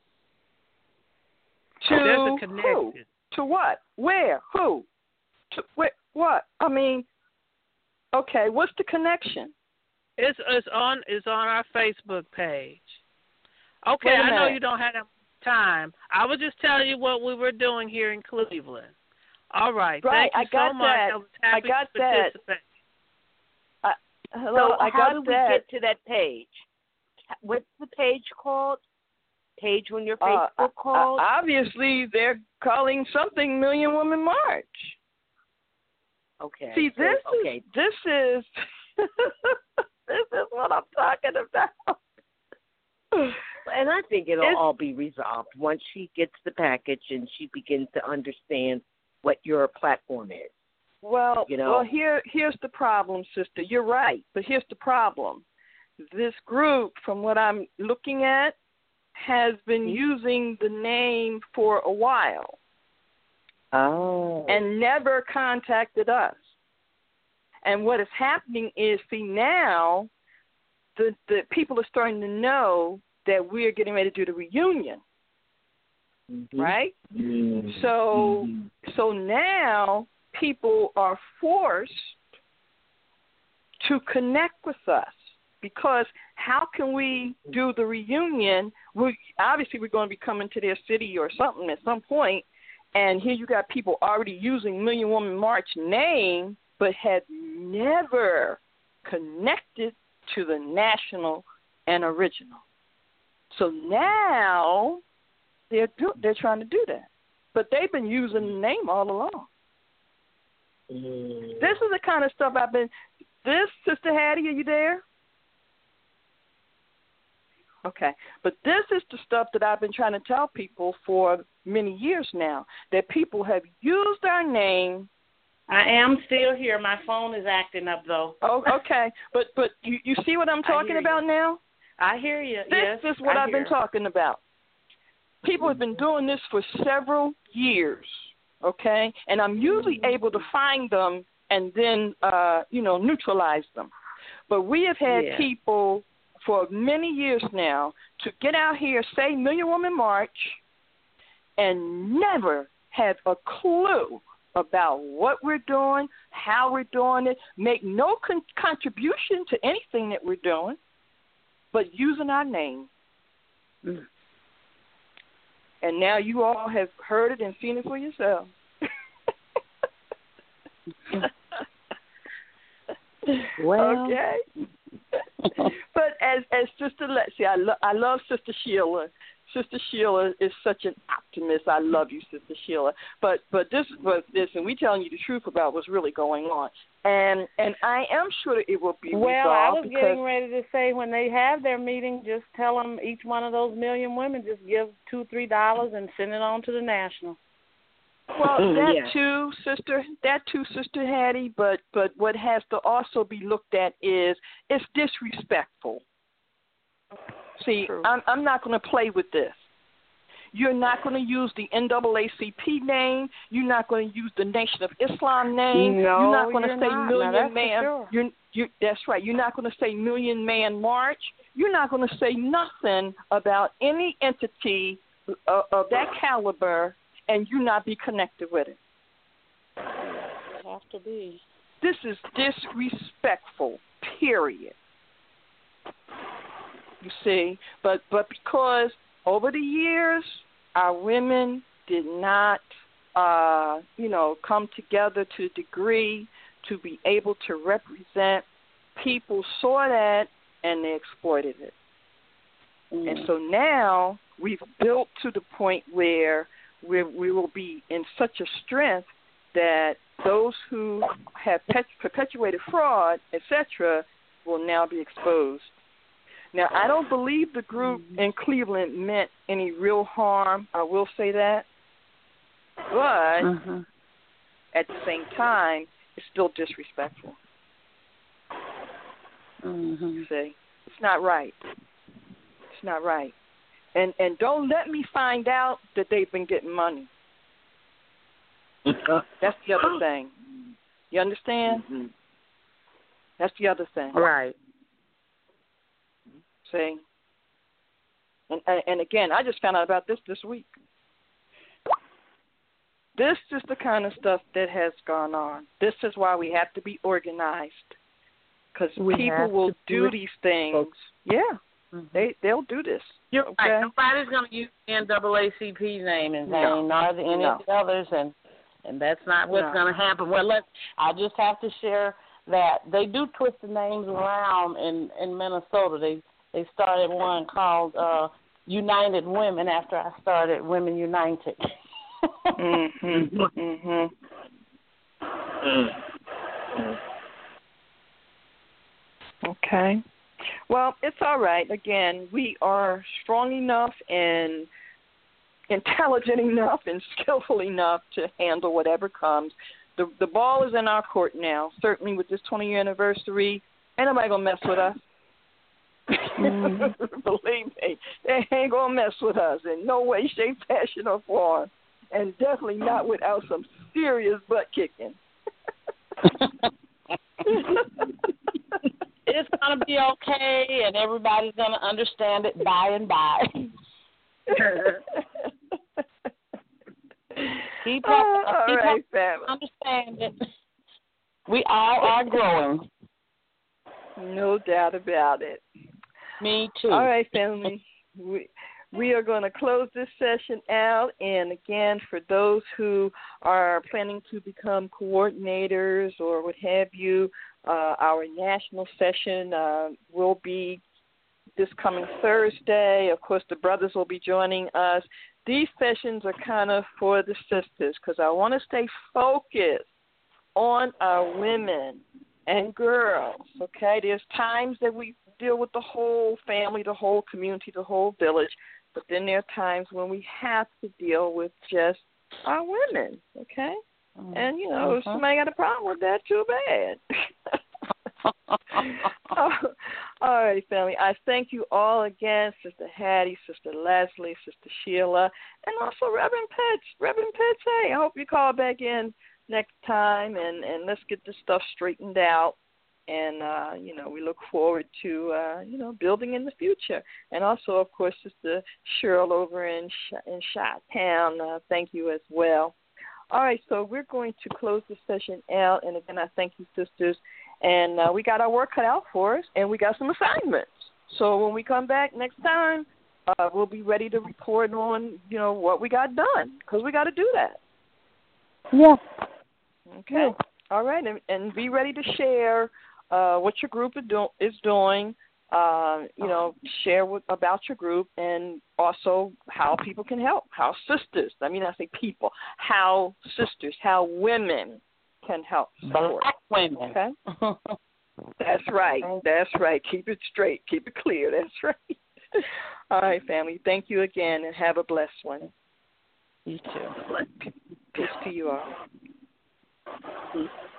To There's a connection. who? To what? Where? Who? To where, what? I mean, okay, what's the connection? It's it's on it's on our Facebook page. Okay, I know you don't have time. I was just telling you what we were doing here in Cleveland. All right. Right, Thank you I got so much. that. I was happy I got to that. participate. Uh, hello, so I how got do that. we get to that page? What's the page called? Page on your Uh, Facebook called? Uh, obviously, they're calling something Million Woman March. Okay. See, so, this okay. is this is this is what I'm talking about. And I think it'll it's, all be resolved once she gets the package and she begins to understand what your platform is. Well, you know? well, here here's the problem, sister. You're right, but here's the problem. This group, from what I'm looking at, has been using the name for a while. Oh. And never contacted us. And what is happening is, see, now the the people are starting to know that we're getting ready to do the reunion. Mm-hmm. Right? Mm-hmm. So mm-hmm. so now people are forced to connect with us. Because how can we do the reunion? We obviously we're going to be coming to their city or something at some point, and here you got people already using Million Woman March name, but had never connected to the national and original. So now they're do, they're trying to do that, but they've been using the name all along. Mm. This is the kind of stuff I've been. This, Sister Hattie, are you there? Okay, but this is the stuff that I've been trying to tell people for many years now, that people have used our name. I am still here. My phone is acting up, though. Oh, okay, but but you, you see what I'm talking about you. now? I hear you, This yes. is what I I've been talking about. People have been doing this for several years, okay? And I'm usually able to find them and then, uh, you know, neutralize them. But we have had yeah. people for many years now to get out here, say Million Woman March, and never have a clue about what we're doing, how we're doing it, make no con- contribution to anything that we're doing, but using our name. Mm. And now you all have heard it and seen it for yourselves. Well. Okay. But as as Sister Lexi, I, lo- I love Sister Sheila. Sister Sheila is such an optimist. I love you, Sister Sheila. But but this but this, and we telling you the truth about what's really going on. And and I am sure that it will be well, resolved. Well, I was because, getting ready to say when they have their meeting, just tell them each one of those million women just give two, three dollars and send it on to the national. Well, that yeah. too, sister. That too, Sister Hattie. But but what has to also be looked at is it's disrespectful. See, True. I'm I'm not going to play with this. You're not going to use the N double A C P name. You're not going to use the Nation of Islam name. No, you're not going to say not. Million now, that's Man. for sure. You're, you, that's right. You're not going to say Million Man March. You're not going to say nothing about any entity uh, of that caliber and you not be connected with it. Have to be. This is disrespectful, period. You see, but but because over the years our women did not, uh, you know, come together to a degree to be able to represent, people saw that and they exploited it. Mm. And so now we've built to the point where we we will be in such a strength that those who have pet- perpetuated fraud, et cetera, will now be exposed. Now, I don't believe the group in Cleveland meant any real harm. I will say that. But uh-huh. at the same time, it's still disrespectful. Uh-huh. See? It's not right. It's not right. And and don't let me find out that they've been getting money. That's the other thing. You understand? Mm-hmm. That's the other thing. Right. See? And, and and again, I just found out about this this week. This is the kind of stuff that has gone on. This is why we have to be organized. Because people will do, do these things. Yeah. Mm-hmm. They, they'll do this. You're okay? right. Nobody's going to use the N double A C P name in vain, no. nor the any no. of the others, and and that's not what's no. going to happen. Well, let I just have to share that they do twist the names around in, in Minnesota. They they started one called uh, United Women after I started Women United. mm-hmm. Mm-hmm. Okay. Well, it's all right. Again, we are strong enough and intelligent enough and skillful enough to handle whatever comes. The the ball is in our court now. Certainly with this twentieth anniversary, ain't nobody going to mess with us. Mm-hmm. Believe me, they ain't going to mess with us in no way, shape, fashion, or form. And definitely not without some serious butt kicking. It's going to be okay, and everybody's going to understand it by and by. Keep up, uh, all keep right, up, family. Understand it. We all are growing. No doubt about it. Me too. All right, family. We we are going to close this session out, and again, for those who are planning to become coordinators or what have you, uh, our national session uh, will be this coming Thursday. Of course, the brothers will be joining us. These sessions are kind of for the sisters because I want to stay focused on our women and girls, okay? There's times that we deal with the whole family, the whole community, the whole village, but then there are times when we have to deal with just our women, okay? Mm-hmm. And, you know, if somebody got a problem with that, too bad. oh, all right, family. I thank you all again, Sister Hattie, Sister Leslie, Sister Sheila, and also Reverend Pitts. Reverend Pitts, hey, I hope you call back in next time, and, and let's get this stuff straightened out. And, uh, you know, we look forward to, uh, you know, building in the future. And also, of course, Sister Cheryl over in, Sh- in Chi-Town, uh, thank you as well. All right, so we're going to close the session out. And, again, I thank you, sisters. And uh, we got our work cut out for us, and we got some assignments. So when we come back next time, uh, we'll be ready to report on, you know, what we got done, because we got to do that. Yeah. Okay. Yeah. All right, and, and be ready to share uh, what your group is, do- is doing. Uh, you know, share with, about your group, and also how people can help. How sisters, I mean, I say people, how sisters, how women can help support. Black women. Okay? That's right. That's right. Keep it straight. Keep it clear. That's right. All right, family. Thank you again, and have a blessed one. You too. Peace to you all. Peace.